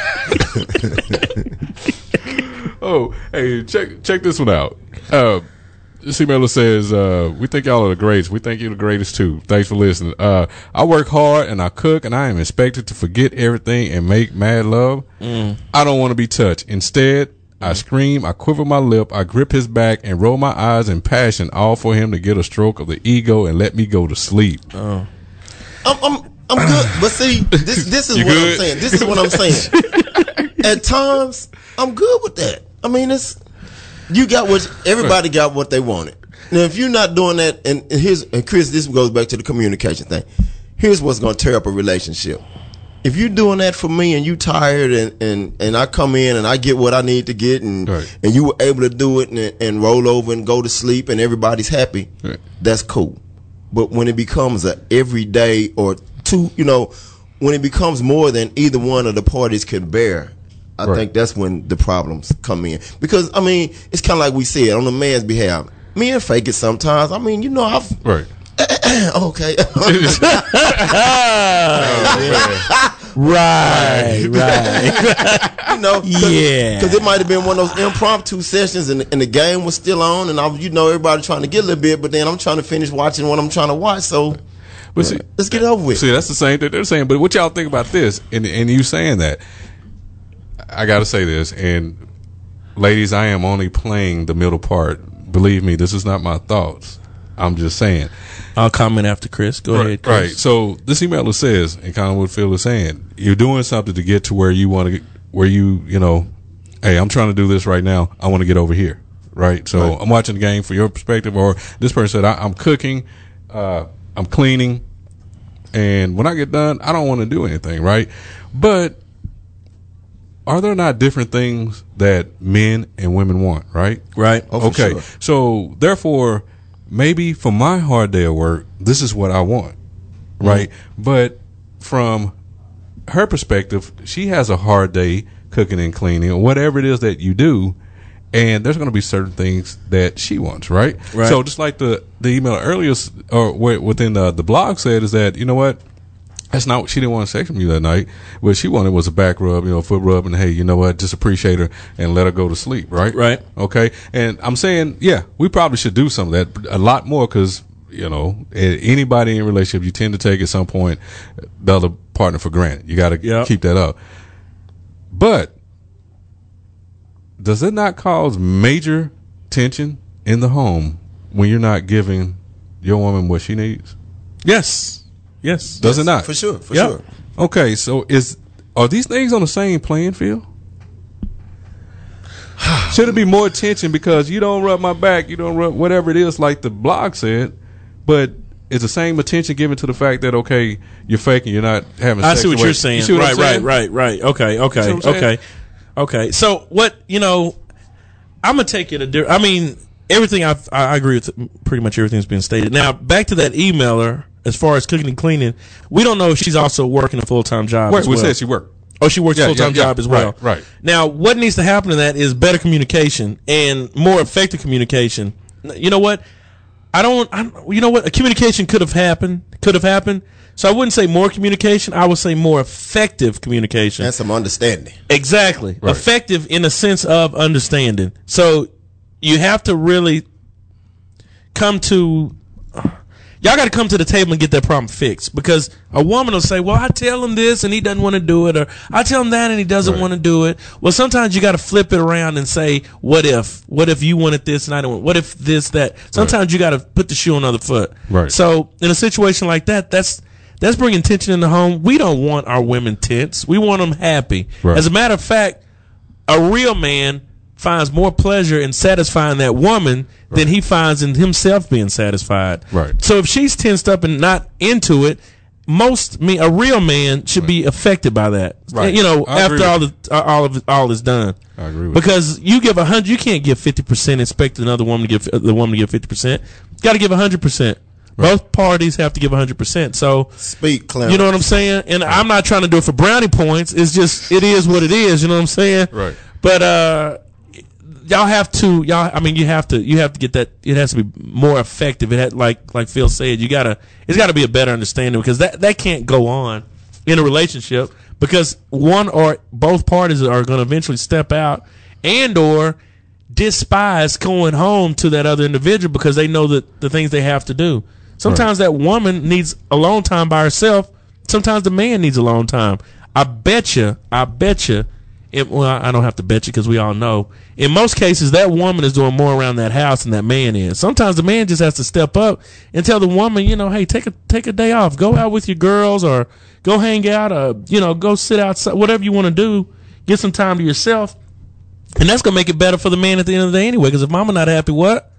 Oh, hey, check check this one out. Uh, this emailer says, uh, we think y'all are the greatest. We think you're the greatest too. Thanks for listening. Uh, I work hard and I cook and I am expected to forget everything and make mad love. Mm. I don't want to be touched. Instead, mm. I scream, I quiver my lip, I grip his back and roll my eyes in passion, all for him to get a stroke of the ego and let me go to sleep. Oh. I'm, I'm, I'm good. But see, this, this is You what good? I'm saying. This is what I'm saying. At times, I'm good with that. I mean, it's, you got what, everybody got what they wanted. Now, if you're not doing that, and, and here's and Chris, this goes back to the communication thing. Here's what's going to tear up a relationship. If you're doing that for me and you tired and, and, and I come in and I get what I need to get and right. and you were able to do it and, and roll over and go to sleep and everybody's happy, right. that's cool. But when it becomes a everyday or two, you know, when it becomes more than either one of the parties can bear, I right. think that's when the problems come in. Because, I mean, it's kind of like we said, on the man's behalf, men fake it sometimes. I mean, you know, I've... Right. okay. right, right. You know, cause, yeah. Because it might have been one of those impromptu sessions, and, and the game was still on, and I, was, you know, everybody trying to get a little bit, but then I'm trying to finish watching what I'm trying to watch. So, but see, let's get it over with. See, that's the same thing they're saying. But what y'all think about this? And and you saying that, I got to say this, and ladies, I am only playing the middle part. Believe me, this is not my thoughts. I'm just saying. I'll comment after Chris. Go right, ahead, Chris. Right. So this emailer says, and kind of what Phil is saying, you're doing something to get to where you want to get, where you, you know, hey, I'm trying to do this right now. I want to get over here. Right. So right. I'm watching the game from your perspective, or this person said, I, I'm cooking, uh, I'm cleaning, and when I get done, I don't want to do anything. Right. But are there not different things that men and women want? Right. Right. Oh, okay. Sure. So therefore, maybe for my hard day of work, this is what I want, right? Mm-hmm. But from her perspective, she has a hard day cooking and cleaning or whatever it is that you do, and there's going to be certain things that she wants, right? Right. So just like the, the email earlier, or within the, the blog said, is that, you know what? That's not what she didn't want sex from you that night. What she wanted was a back rub, you know, a foot rub, and hey, you know what? Just appreciate her and let her go to sleep, right? Right. Okay. And I'm saying, yeah, we probably should do some of that a lot more because, you know, anybody in a relationship, you tend to take at some point the other partner for granted. You got to yep. keep that up. But does it not cause major tension in the home when you're not giving your woman what she needs? Yes. Yes. Does yes, it not? For sure. For yep. sure. Okay. So is are these things on the same playing field? Should it be more attention because you don't rub my back, you don't rub whatever it is, like the blog said, but is the same attention given to the fact that okay, you're faking, you're not having I sex? see what away. you're saying. You see what right, I'm saying? right, right, right. Okay, okay, okay, okay. So what you know, I'm gonna take it a different. I mean, everything I've, I agree with pretty much everything's been stated. Now back to that emailer. As far as cooking and cleaning, we don't know if she's also working a full time job. Wait, as we well. said she worked. Oh, she works yeah, a full time yeah, job yeah. as well. Right, right. Now, what needs to happen in that is better communication and more effective communication. You know what? I don't. I, you know what? A communication could have happened. Could have happened. So I wouldn't say more communication. I would say more effective communication and some understanding. Exactly, right. Effective in the sense of understanding. So you have to really come to. Y'all got to come to the table and get that problem fixed because a woman will say, well, I tell him this and he doesn't want to do it, or I tell him that and he doesn't right. want to do it. Well, sometimes you got to flip it around and say, what if? What if you wanted this and I don't want? What if this, that? Sometimes right. you got to put the shoe on the other foot. Right. So in a situation like that, that's that's bringing tension in the home. We don't want our women tense. We want them happy. Right. As a matter of fact, a real man finds more pleasure in satisfying that woman right. than he finds in himself being satisfied. Right. So if she's tensed up and not into it, most me a real man should right. be affected by that. Right. You know, I after all the uh, all of all is done. I agree with because you. you give a hundred, you can't give fifty percent. Expect another woman to give the woman to give fifty percent. Got to give a hundred percent. Both parties have to give a hundred percent. So speak, Clarence. You know what I'm saying? And right. I'm not trying to do it for brownie points. It's just it is what it is. You know what I'm saying? Right. But uh. Y'all have to, y'all. I mean, you have to, you have to get that. It has to be more effective. It had, like, like Phil said, you gotta. It's got to be a better understanding because that that can't go on in a relationship because one or both parties are going to eventually step out and or despise going home to that other individual because they know that the things they have to do. Sometimes right. that woman needs alone time by herself. Sometimes the man needs alone time. I bet you. I bet you. It, well, I don't have to bet you because we all know. In most cases, that woman is doing more around that house than that man is. Sometimes the man just has to step up and tell the woman, you know, hey, take a take a day off, go out with your girls, or go hang out, or you know, go sit outside, whatever you want to do. Get some time to yourself, and that's gonna make it better for the man at the end of the day anyway. Because if mama not happy, what?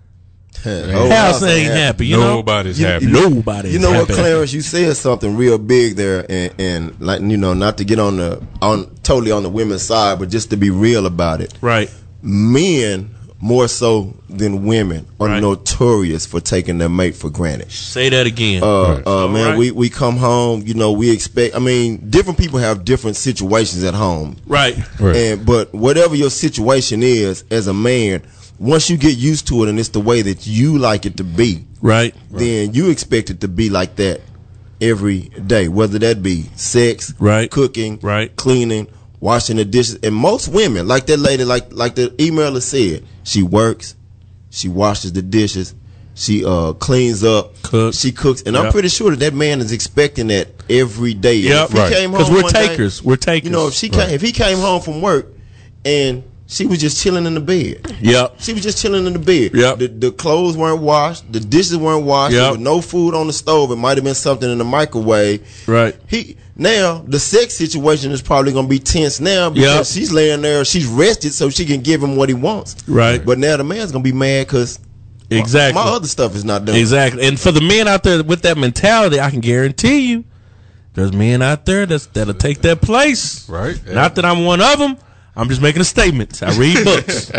House ain't happy. happy you Nobody's know? happy. You, Nobody's You know happy. what, Clarence? You said something real big there, and, and like you know, not to get on the on totally on the women's side, but just to be real about it. Right. Men more so than women are Right. notorious for taking their mate for granted. Say that again. Uh, Right. uh, man, right. we, we come home, you know, we expect, I mean, different people have different situations at home. right. Right. And, but whatever your situation is as a man, once you get used to it and it's the way that you like it to be, Right. then you expect it to be like that every day, whether that be sex, Right. cooking, Right. cleaning, washing the dishes. And most women, like that lady, like like the emailer said, she works, she washes the dishes, she uh cleans up, Cooks. she cooks, and I'm Yep. pretty sure that that man is expecting that every day. Yep. If he Right. came 'Cause home we're one day, takers. We're takers. You know, if she came, if he came home from work and she was just chilling in the bed. Yep. She was just chilling in the bed. Yep. The, the clothes weren't washed. The dishes weren't washed. Yep. There was no food on the stove. It might have been something in the microwave. Right. He now the sex situation is probably going to be tense now because Yep. she's laying there. She's rested so she can give him what he wants. Right. But now the man's going to be mad because Exactly. my other stuff is not done. Exactly. And for the men out there with that mentality, I can guarantee you, there's men out there that's that'll take that place. Right. Not that I'm one of them. I'm just making a statement. I read books.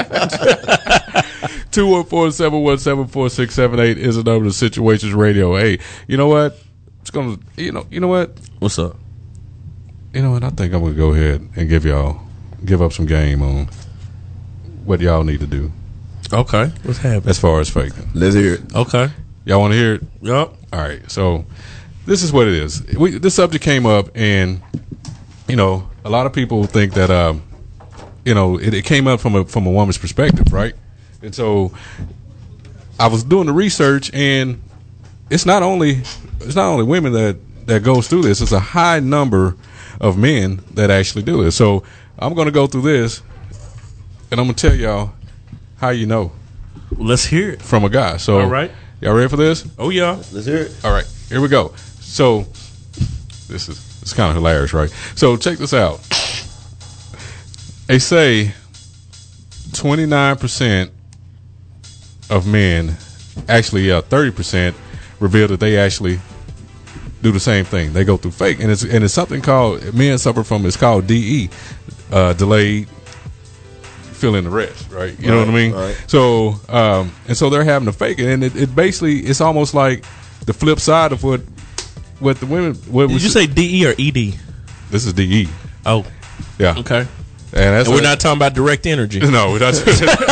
two one four, seven one seven, four six seven eight is the number to Situations Radio. Hey, you know what? It's gonna, you know, you know what? What's up? You know what? I think I'm gonna go ahead and give y'all, give up some game on what y'all need to do Okay. What's happening? as far as faking. Let's hear it. Okay. Y'all want to hear it? Yup. All right. So this is what it is. We, this subject came up, and you know, a lot of people think that, um, you know, it, it came up from a from a woman's perspective, right? And so I was doing the research, and it's not only it's not only women that that goes through this. It's a high number of men that actually do this. So I'm going to go through this, and I'm going to tell y'all how you know Let's hear it. from a guy. So All right. y'all ready for this? Oh, yeah. Let's hear it. All right, here we go. So this is it's kind of hilarious, right? So check this out. They say twenty-nine percent of men, actually, uh, thirty percent, reveal that they actually do the same thing. They go through fake, and it's and it's something called men suffer from. It's called D E, uh, delayed fill in the rest, right? You know what I mean? right. So um, and so they're having to fake it, and it, it basically it's almost like the flip side of what what the women. What Did was you say D E or E D? this is D E? Oh, Yeah. okay. And that's And we're what- not talking about direct energy. No, we're not.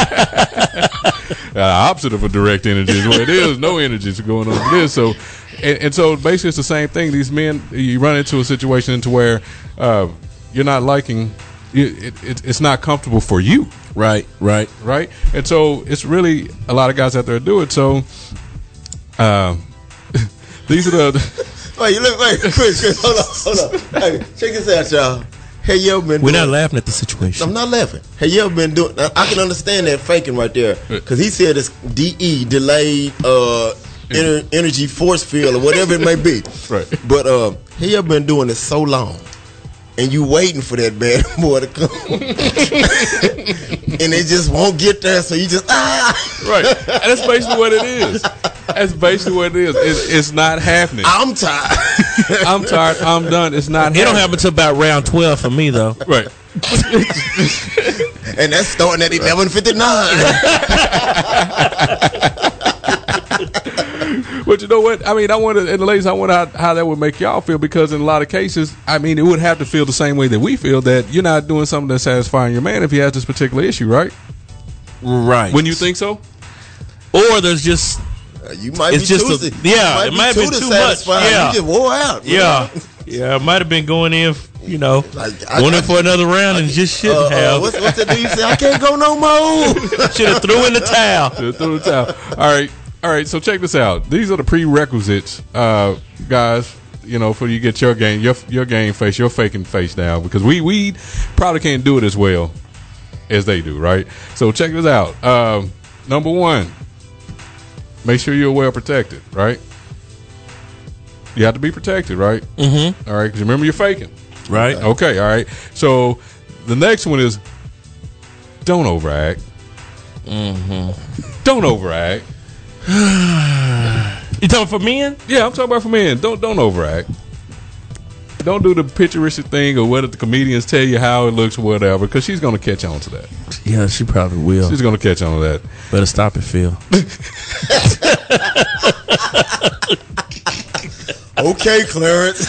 The opposite of a direct energy is what it is. No energy is going on with this. So, and, and so basically, it's the same thing. These men, you run into a situation to where uh, you're not liking. It, it, it's not comfortable for you, Right, right. right? And so it's really a lot of guys out there do it. So, um, these are the. Wait, look, wait, Chris, Chris, hold on, hold on. Hey, check this out, y'all. Hey, you ever been We're doing, not laughing at the situation. I'm not laughing. Hey, you ever been doing? I can understand that faking right there because he said it's D E, delayed uh, ener, energy force field or whatever it may be. Right. But uh, he ever been doing it so long, and you waiting for that bad boy to come, and it just won't get there, so you just ah. Right. And that's basically what it is. That's basically what it is. It's, it's not happening. I'm tired. I'm tired. I'm done. It's not It don't happening. happen until about round twelve for me, though. Right. And that's starting at eleven fifty-nine. But you know what? I mean, I wonder, and the ladies, I wonder how, how that would make y'all feel, because in a lot of cases, I mean, it would have to feel the same way that we feel, that you're not doing something that's satisfying your man if he has this particular issue, right? Right. Wouldn't you think so? Or there's just You might It's be just too, a- yeah, you it might have been too much. satisfied. Yeah. You just wore out. you yeah, know? yeah. It might have been going in, you know, Like, I- going I- in for another round and just shouldn't Uh, uh, have. what's, what's that dude you say? I can't go no more. Should have threw in the towel. To throw the towel. All right, all right. So check this out. These are the prerequisites, uh, guys. You know, for you get your game, your your game face, your faking face down, because we we probably can't do it as well as they do, right? So check this out. Um, number one, make sure you're well protected, right? You have to be protected, right? Mm-hmm. All right, because remember you're faking, Right. Okay, all right. So the next one is don't overact. Mm-hmm. Don't overact. You talking for men? Yeah, I'm talking about for men. Don't don't overact. Don't do the picturesque thing or what the comedians tell you how it looks or whatever, because she's going to catch on to that. Yeah, she probably will. She's going to catch on to that. Better stop it, Phil. Okay, Clarence.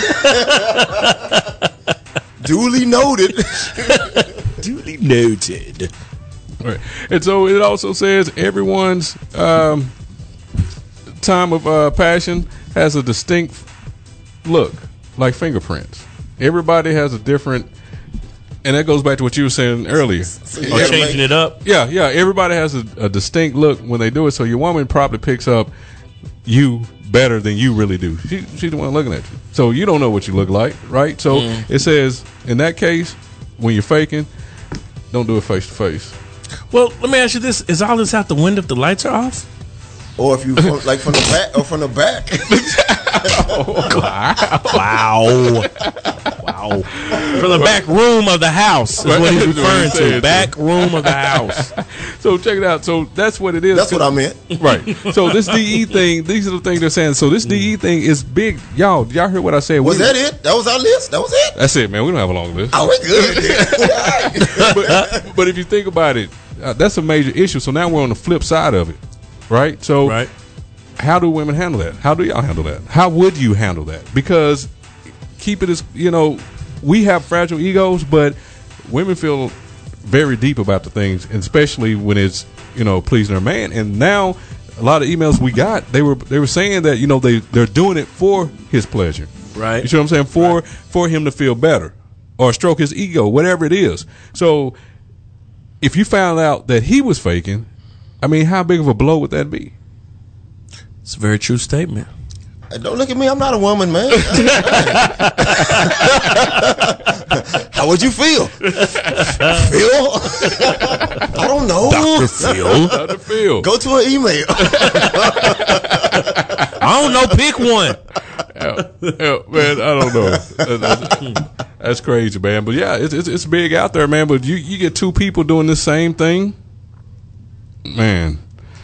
Duly noted. Duly noted. Right. And so it also says everyone's um, time of uh, passion has a distinct look, like fingerprints. Everybody has a different, and that goes back to what you were saying earlier. Or changing it up. Yeah, yeah. Everybody has a, a distinct look when they do it. So your woman probably picks up you better than you really do. She, she's the one looking at you. So you don't know what you look like, right? So mm. it says, in that case, when you're faking, don't do it face to face. Well, let me ask you this. Is all this out the window if the lights are off? Or if you, like, from the back, or from the back. Oh, wow. Wow. Wow. From the back room of the house is what he's referring to. Back room of the house. So check it out. So that's what it is. That's what I meant. Right. So this D E thing, these are the things they're saying. So this D E thing is big. Y'all, y'all heard what I said? Was we, that it? That was our list? That was it? That's it, man. We don't have a long list. Oh, we good. but, but if you think about it, uh, that's a major issue. So now we're on the flip side of it. Right? So right. How do women handle that? How do y'all handle that? How would you handle that? Because keep it as, you know, we have fragile egos, but women feel very deep about the things, and especially when it's, you know, pleasing their man. And now a lot of emails we got, they were they were saying that, you know, they they're doing it for his pleasure. Right. You see what I'm saying? For right. for him to feel better or stroke his ego, whatever it is. So if you found out that he was faking, I mean, how big of a blow would that be? It's a very true statement. Don't look at me. I'm not a woman, man. How would you feel? Phil? I don't know. Doctor Phil. Doctor Phil. Go to an email. I don't know. Pick one. Yeah, yeah, man, I don't know. That's, that's crazy, man. But yeah, it's, it's it's big out there, man. But you you get two people doing the same thing, man.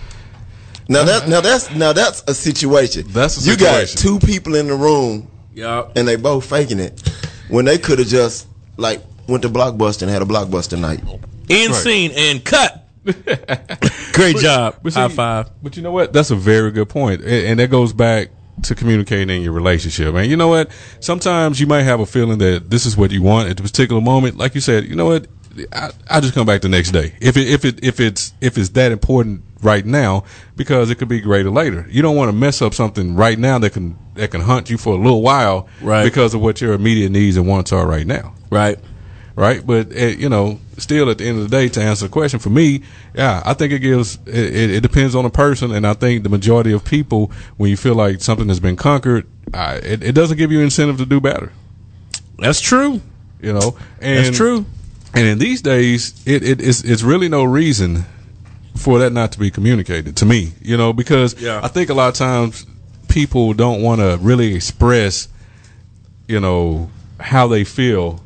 Now that now that's now that's a situation. That's a situation. You got two people in the room, yep, and they both faking it when they could have just like went to Blockbuster and had a Blockbuster night. End right. scene and cut. Great but, job. But see, high five. But you know what? That's a very good point, and, and that goes back to communicating in your relationship. And you know what? Sometimes you might have a feeling that this is what you want at the particular moment. Like you said, you know what? I, I just come back the next day if it if it if it's if it's that important right now, because it could be greater later. You don't want to mess up something right now that can that can hunt you for a little while, right, because of what your immediate needs and wants are right now. Right. Right. But uh, you know, still at the end of the day, to answer the question, for me, yeah, I think it gives it, it depends on the person, and I think the majority of people, when you feel like something has been conquered, uh, it, it doesn't give you incentive to do better. That's true. You know, and that's true. And in these days, it, it it's, it's really no reason for that not to be communicated to me, you know, because yeah. I think a lot of times people don't want to really express, you know, how they feel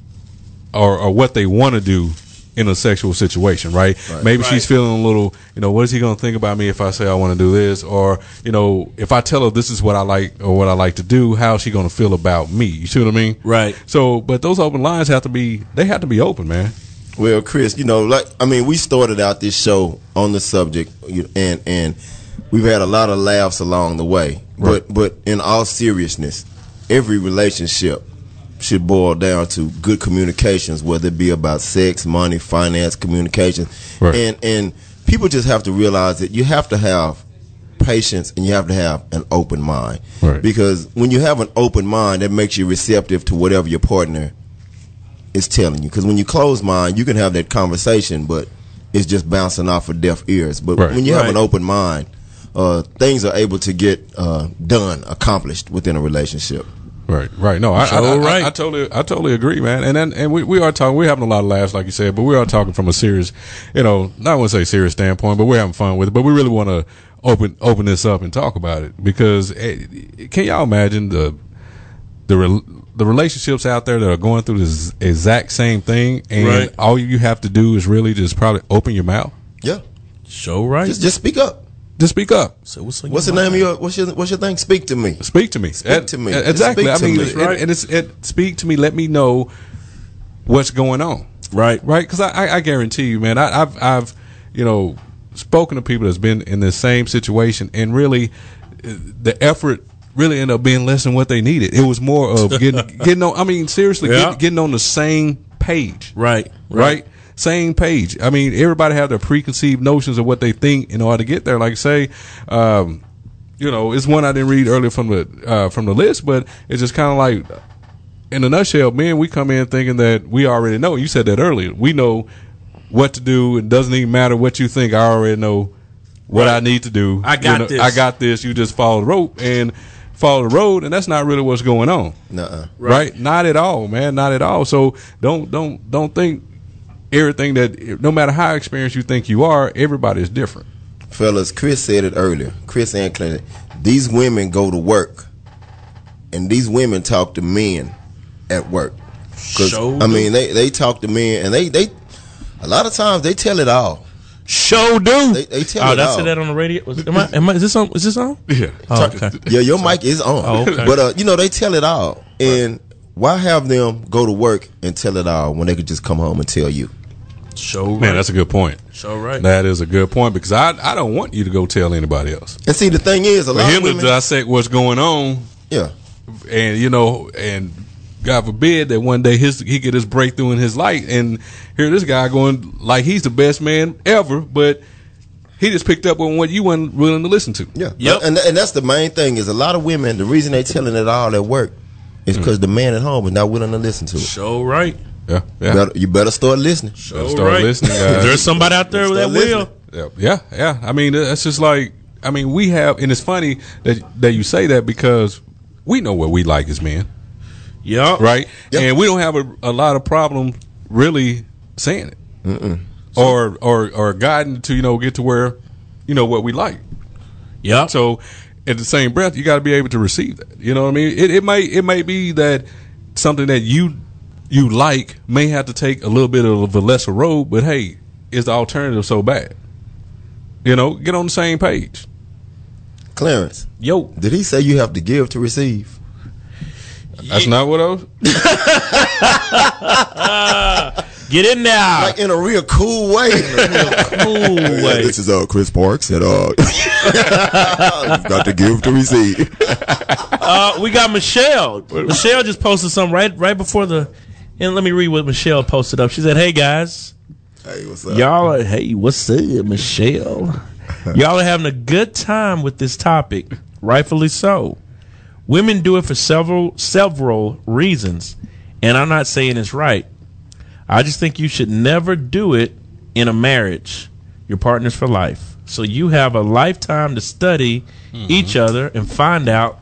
or, or what they want to do in a sexual situation, right? right. Maybe right. she's feeling a little, you know, what is he going to think about me if I say I want to do this? Or, you know, if I tell her this is what I like or what I like to do, how is she going to feel about me? You see what I mean? Right. So, but those open lines have to be, they have to be open, man. Well, Chris, you know, like I mean, we started out this show on the subject, and and we've had a lot of laughs along the way. Right. But but in all seriousness, every relationship should boil down to good communications, whether it be about sex, money, finance, communication, right. and and people just have to realize that you have to have patience and you have to have an open mind, right. because when you have an open mind, that makes you receptive to whatever your partner is telling you. Because when you close mind, you can have that conversation, but it's just bouncing off of deaf ears. But right. when you have right. an open mind, uh, things are able to get uh, done, accomplished within a relationship. Right, right. No, I, so, I, I, right. I, I totally, I totally agree, man. And then, and we, we are talking, we're having a lot of laughs, like you said, but we are talking from a serious, you know, not want to say serious standpoint, but we're having fun with it. But we really want to open, open this up and talk about it, because eh, can y'all imagine the, the, re, the relationships out there that are going through this exact same thing, and right. all you have to do is really just probably open your mouth. Yeah. Show right. Just just speak up. Just speak up. So what's, what's the name of your what's your what's your thing? Speak to me. Speak to me. Speak At, to me. Exactly. Speak I mean, to me. it, right. and it's it. Speak to me. Let me know what's going on. Right. Right. Because I, I I guarantee you, man. I, I've I've you know spoken to people that's been in the same situation, and really the effort really ended up being less than what they needed. It was more of getting getting on. I mean, seriously, Yeah. getting, getting on the same page. Right. Right. Same page. I mean, everybody have their preconceived notions of what they think in order to get there. Like say, um, you know, it's one I didn't read earlier from the uh, from the list, but it's just kind of like, in a nutshell, men, we come in thinking that we already know. You said that earlier. We know what to do. It doesn't even matter what you think. I already know what Right. I need to do. I got You know, this. I got this. You just follow the rope and follow the road, and that's not really what's going on. Nuh-uh. Right? Not at all, man. Not at all. So don't don't don't think everything that, no matter how experienced you think you are, everybody is different. Fellas, Chris said it earlier. Chris and Clinton. These women go to work, and these women talk to men at work. 'Cause, Show I mean, they they talk to men, and they they a lot of times they tell it all. Show do. They, they tell Oh, it that's all. that on the radio. Was, am I? Am I? Is this on? Is this on? Yeah. Oh, okay. Yeah, your mic is on. Oh, okay. But uh, you know, they tell it all. And why have them go to work and tell it all when they could just come home and tell you? Show right. Man, that's a good point. Show right. That is a good point, because I I don't want you to go tell anybody else. And see, the thing is, a For lot him of women, to dissect what's going on, yeah, and you know, and God forbid that one day his he get his breakthrough in his light, and here this guy going like he's the best man ever, but he just picked up on what you weren't willing to listen to. yeah, Yep. And and that's the main thing is a lot of women. The reason they telling it all at work is because Mm. the man at home is not willing to listen to it. Show right. Yeah, You yeah. better, you better start listening. Show Better start right. listening, guys. There's somebody out there that Start listening. will. Yeah, yeah, yeah. I mean, that's just like, I mean, we have, and it's funny that that you say that, because we know what we like as men, Yeah. right? Yep. And we don't have a, a lot of problem really saying it, Mm-mm. or or or guiding to, you know, get to where, you know, what we like. Yeah. So, at the same breath, you got to be able to receive that. You know what I mean? It it may it may be that something that you you like may have to take a little bit of a lesser road, but hey, is the alternative so bad? You know, get on the same page. Clarence, Yo. did he say you have to give to receive? That's not what I was. Get in there. Like in a real cool way. Cool way. This is uh, Chris Parks, and uh, you've got to give to receive. Uh, we got Michelle. Michelle just posted something right right before the. And let me read what Michelle posted up. She said, "Hey guys, Hey, what's up? y'all are hey, what's up, Michelle? Y'all are having a good time with this topic, rightfully so. Women do it for several several reasons, and I'm not saying it's right. I just think you should never do it in a marriage. Your partner's for life, so you have a lifetime to study mm-hmm. each other and find out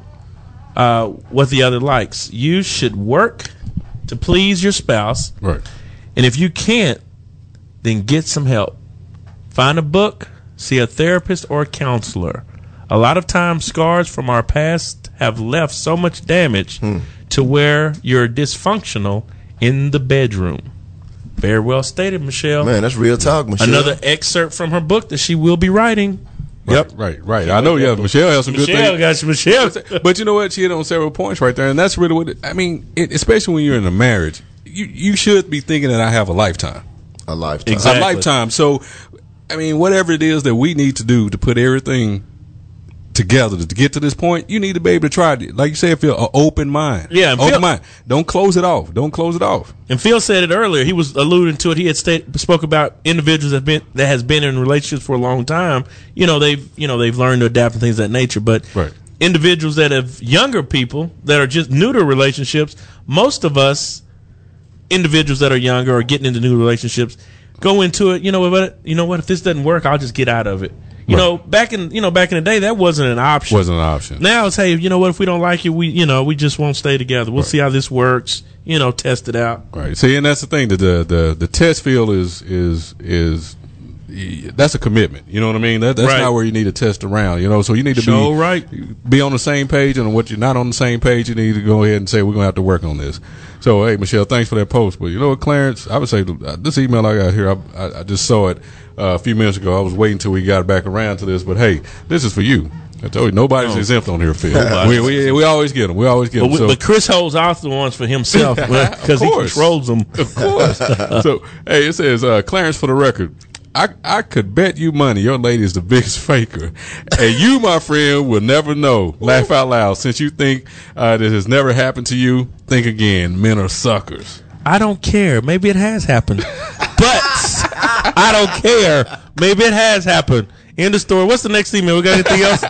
uh, what the other likes. You should work to please your spouse, Right. and if you can't, then get some help. Find a book, see a therapist or a counselor. A lot of times, scars from our past have left so much damage Hmm. to where you're dysfunctional in the bedroom." Very well stated, Michelle. Man, that's real talk, Michelle. Another excerpt from her book that she will be writing. Yep. Right, right. I know, yeah. Michelle has some good Michelle things. got you, Michelle. But you know what? She hit on several points right there, and that's really what it, I mean. It, especially when you're in a marriage, you you should be thinking that I have a lifetime, a lifetime, Exactly. a lifetime. So, I mean, whatever it is that we need to do to put everything together to get to this point, you need to be able to try it. Like you said, feel an open mind. Yeah, and open Phil- mind. Don't close it off. Don't close it off. And Phil said it earlier. He was alluding to it. He had state, spoke about individuals that been that has been in relationships for a long time. You know, they've you know they've learned to adapt and things of that nature. But Right. individuals that have younger people that are just new to relationships, most of us individuals that are younger or getting into new relationships go into it. You know what? You know what? If this doesn't work, I'll just get out of it. You Right. know, back in you know back in the day, that wasn't an option. Wasn't an option. Now it's, hey, you know what? If we don't like it, we you know we just won't stay together. We'll Right. see how this works. You know, test it out. Right. See, and that's the thing. That the the the test field is is is that's a commitment. You know what I mean? That that's Right. not where you need to test around. You know, so you need to Show be right. be on the same page, and what you're not on the same page, you need to go ahead and say we're gonna have to work on this. So, hey, Michelle, thanks for that post. But you know what, Clarence, I would say uh, this email I got here, I, I, I just saw it. uh, a few minutes ago. I was waiting until we got back around to this, but hey, this is for you. I told you, nobody's oh. exempt on here, Phil. we, we we always get them. We always get them. But, so. but Chris holds out the ones for himself because he controls them. Of course. So, hey, it says, uh, Clarence, for the record, I, I could bet you money your lady is the biggest faker. And you, my friend, will never know. Laugh out loud. Since you think uh, this has never happened to you, think again. Men are suckers. I don't care. Maybe it has happened. But I don't care. Maybe it has happened. End of story. What's the next email? We got anything else?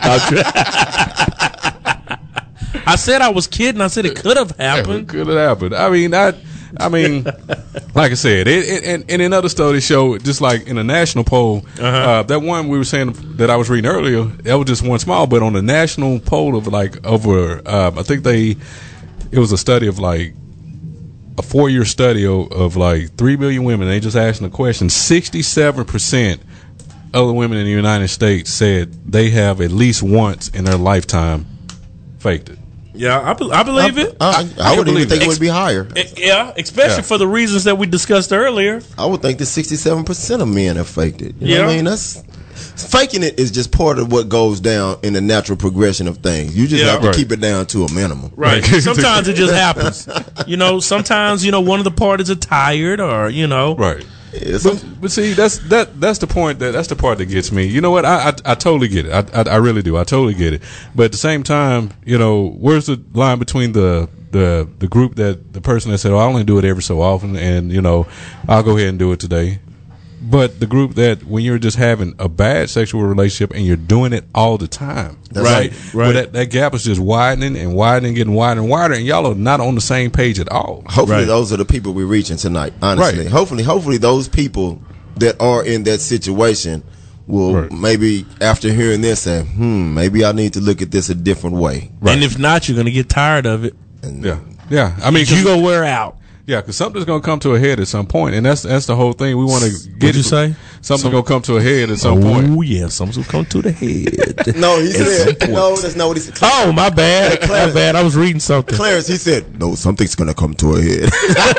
I said I was kidding. I said it could have happened. It could have happened. I mean, I, I mean, like I said, it, it, and, and in other studies show, just like in a national poll, uh-huh. uh, that one we were saying that I was reading earlier, that was just one small, but on the national poll of like over, um, I think they, it was a study of like, a four-year study of, of like three million women. They just asked the question. sixty-seven percent of the women in the United States said they have at least once in their lifetime faked it. Yeah, I, be, I believe I, it. I, I, I, I would even think it. it would be higher. It, yeah, especially yeah. for the reasons that we discussed earlier. I would think that sixty-seven percent of men have faked it. You yeah. know what I mean? That's faking it is just part of what goes down in the natural progression of things. You just yeah, have to right. keep it down to a minimum. Right. Sometimes it just happens. You know, sometimes, you know, one of the parties are tired or, you know. Right. Yeah, but, but see, that's that that's the point that that's the part that gets me. You know what? I I, I totally get it. I, I I really do. I totally get it. But at the same time, you know, where's the line between the the the group that the person that said, "Oh, I only do it every so often," and you know, I'll go ahead and do it today. But the group that when you're just having a bad sexual relationship and you're doing it all the time, that's right? Right. Well, that, that gap is just widening and widening, getting wider and wider, and y'all are not on the same page at all. Hopefully, right. those are the people we're reaching tonight. Honestly, right. hopefully, hopefully those people that are in that situation will right. maybe after hearing this say, "Hmm, maybe I need to look at this a different way." Right. And if not, you're going to get tired of it. And, yeah, yeah. I mean, you gonna wear out. Yeah, because something's gonna come to a head at some point, and that's that's the whole thing. We want to get. What'd you say? Something's Some, gonna come to a head at some oh, point. Oh yeah, something's gonna come to the head. No, he said no. That's not what he said. Oh my bad, Clarence, my bad. I was reading something. Clarence, he said no. Something's gonna come to a head.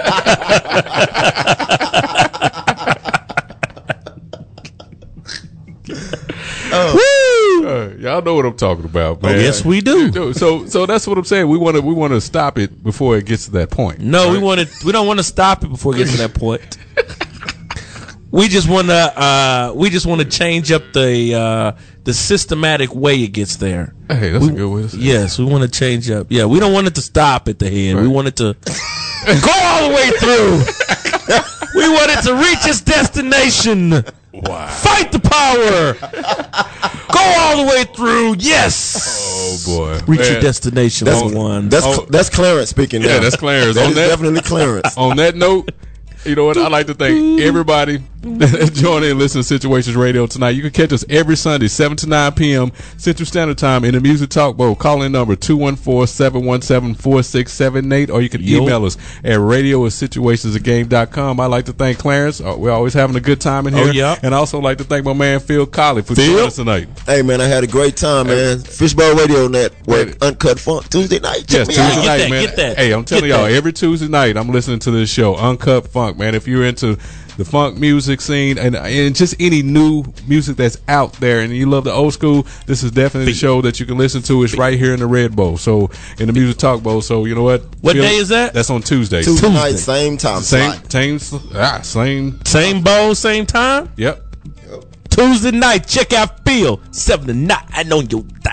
Oh. Woo! Uh, y'all know what I'm talking about, man. Oh, yes, we do. So, so that's what I'm saying. We want to, we want to stop it before it gets to that point. No, right? we want to. We don't want to stop it before it gets to that point. We just want to. Uh, we just want to change up the uh, the systematic way it gets there. Hey, that's we, a good way to say it. Yes, we want to change up. Yeah, we don't want it to stop at the head. Right. We want it to go all the way through. We want it to reach its destination. Wow. Fight the power. Go all the way through. Yes. Oh boy. Reach man. your destination. That's, one. That's oh. that's Clarence speaking. Yeah, now. that's Clarence. That on is that, definitely Clarence. On that note, you know what? I'd like to thank everybody that joined in and listened to Situations Radio tonight. You can catch us every Sunday, seven to nine p.m. Central Standard Time in the Music Talk Bowl. Call in number two one four, seven one seven, four six seven eight, or you can Yo. email us at radio at situations a game dot com. I'd like to thank Clarence. Uh, we're always having a good time in here. Oh, yeah. And I also like to thank my man Phil Colley for Phil? joining us tonight. Hey, man, I had a great time, man. Fishbowl Radio Network, Hey. Uncut Funk, Tuesday night. Check Yes, me Tuesday out. Get night, that, man. get that. Hey, I'm telling Get y'all, that. every Tuesday night I'm listening to this show, Uncut Funk, man. If you're into the funk music scene and, and just any new music that's out there and you love the old school, this is definitely the show that you can listen to. It's right here in the Red Bowl, so in the Music Talk Bowl. So you know what? What Phil, day is that? That's on Tuesday. Tuesday, Tuesday. night, same time. Same, slot. same, ah, same, Same bowl, same time. Yep. Tuesday night. Check out Phil seven to nine on your dial.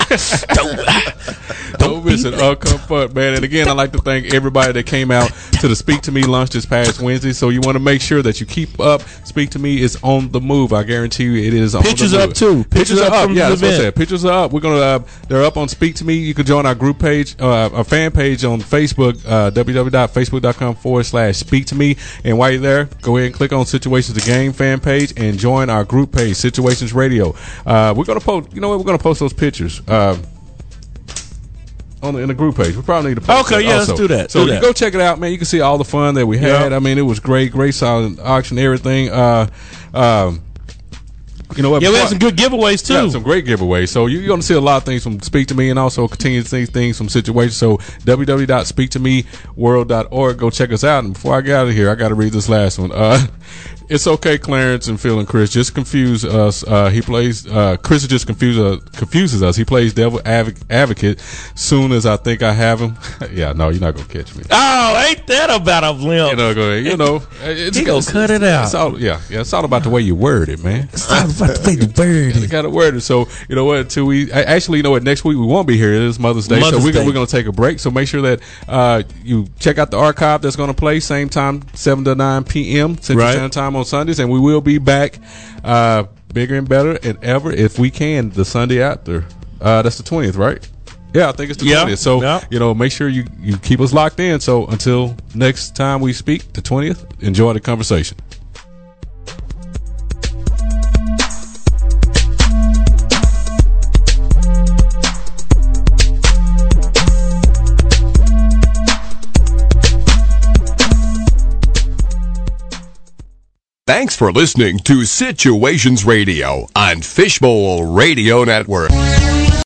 Don't miss it. Uncut Funk, man. And again, I'd like to thank everybody that came out to the Speak to Me lunch this past Wednesday. So you want to make sure that you keep up. Speak to Me is on the move. I guarantee you, it is on Pictures the move. up too. Pictures, Pictures are up up. from Yeah, the that's what I event. said. Pictures are up. We're gonna. Uh, they're up on Speak to Me. You can join our group page, uh, our fan page on Facebook, uh, www.facebook.com forward slash Speak to Me. And while you're there, go ahead and click on Situations the Game fan page and join our group page, Situations Radio. Uh, we're gonna post. You know what? We're gonna post those pictures. Uh, On the, in the group page, we probably need to post Okay, that yeah, also. let's do that. So do you that. go check it out, man. You can see all the fun that we had. Yeah. I mean, it was great, great silent auction, everything. Uh, um, you know what? Yeah, we had Before- some good giveaways too. Yeah, some great giveaways. So you're going to see a lot of things from Speak to Me, and also continue to see things from Situations. So w w w dot speak to me world dot org. Go check us out. And before I get out of here, I got to read this last one. Uh, It's okay, Clarence and Phil and Chris. Just confuse us. Uh, he plays. Uh, Chris just confuse, uh, confuses us. He plays devil adv- advocate. Soon as I think I have him, yeah, no, you're not gonna catch me. Oh, ain't that about a limp? You know, go ahead. You know, it's he gonna it's, cut it out. It's all, yeah, yeah. It's all about the way you word it, man. It's all about the way you word it. You gotta word it. So you know what? Until we actually, you know what? Next week we won't be here. It is Mother's Day, Mother's so we're Day. gonna, we're gonna take a break. So make sure that uh, you check out the archive that's gonna play same time, seven to nine p.m. Central Right. Standard Time on Sundays, and we will be back uh, bigger and better and ever if we can the Sunday after. Uh, that's the twentieth, right? Yeah, I think it's the Yeah. twentieth. So Yeah. you know, make sure you you keep us locked in. So until next time we speak, the twentieth. Enjoy the conversation. Thanks for listening to Situations Radio on Fishbowl Radio Network.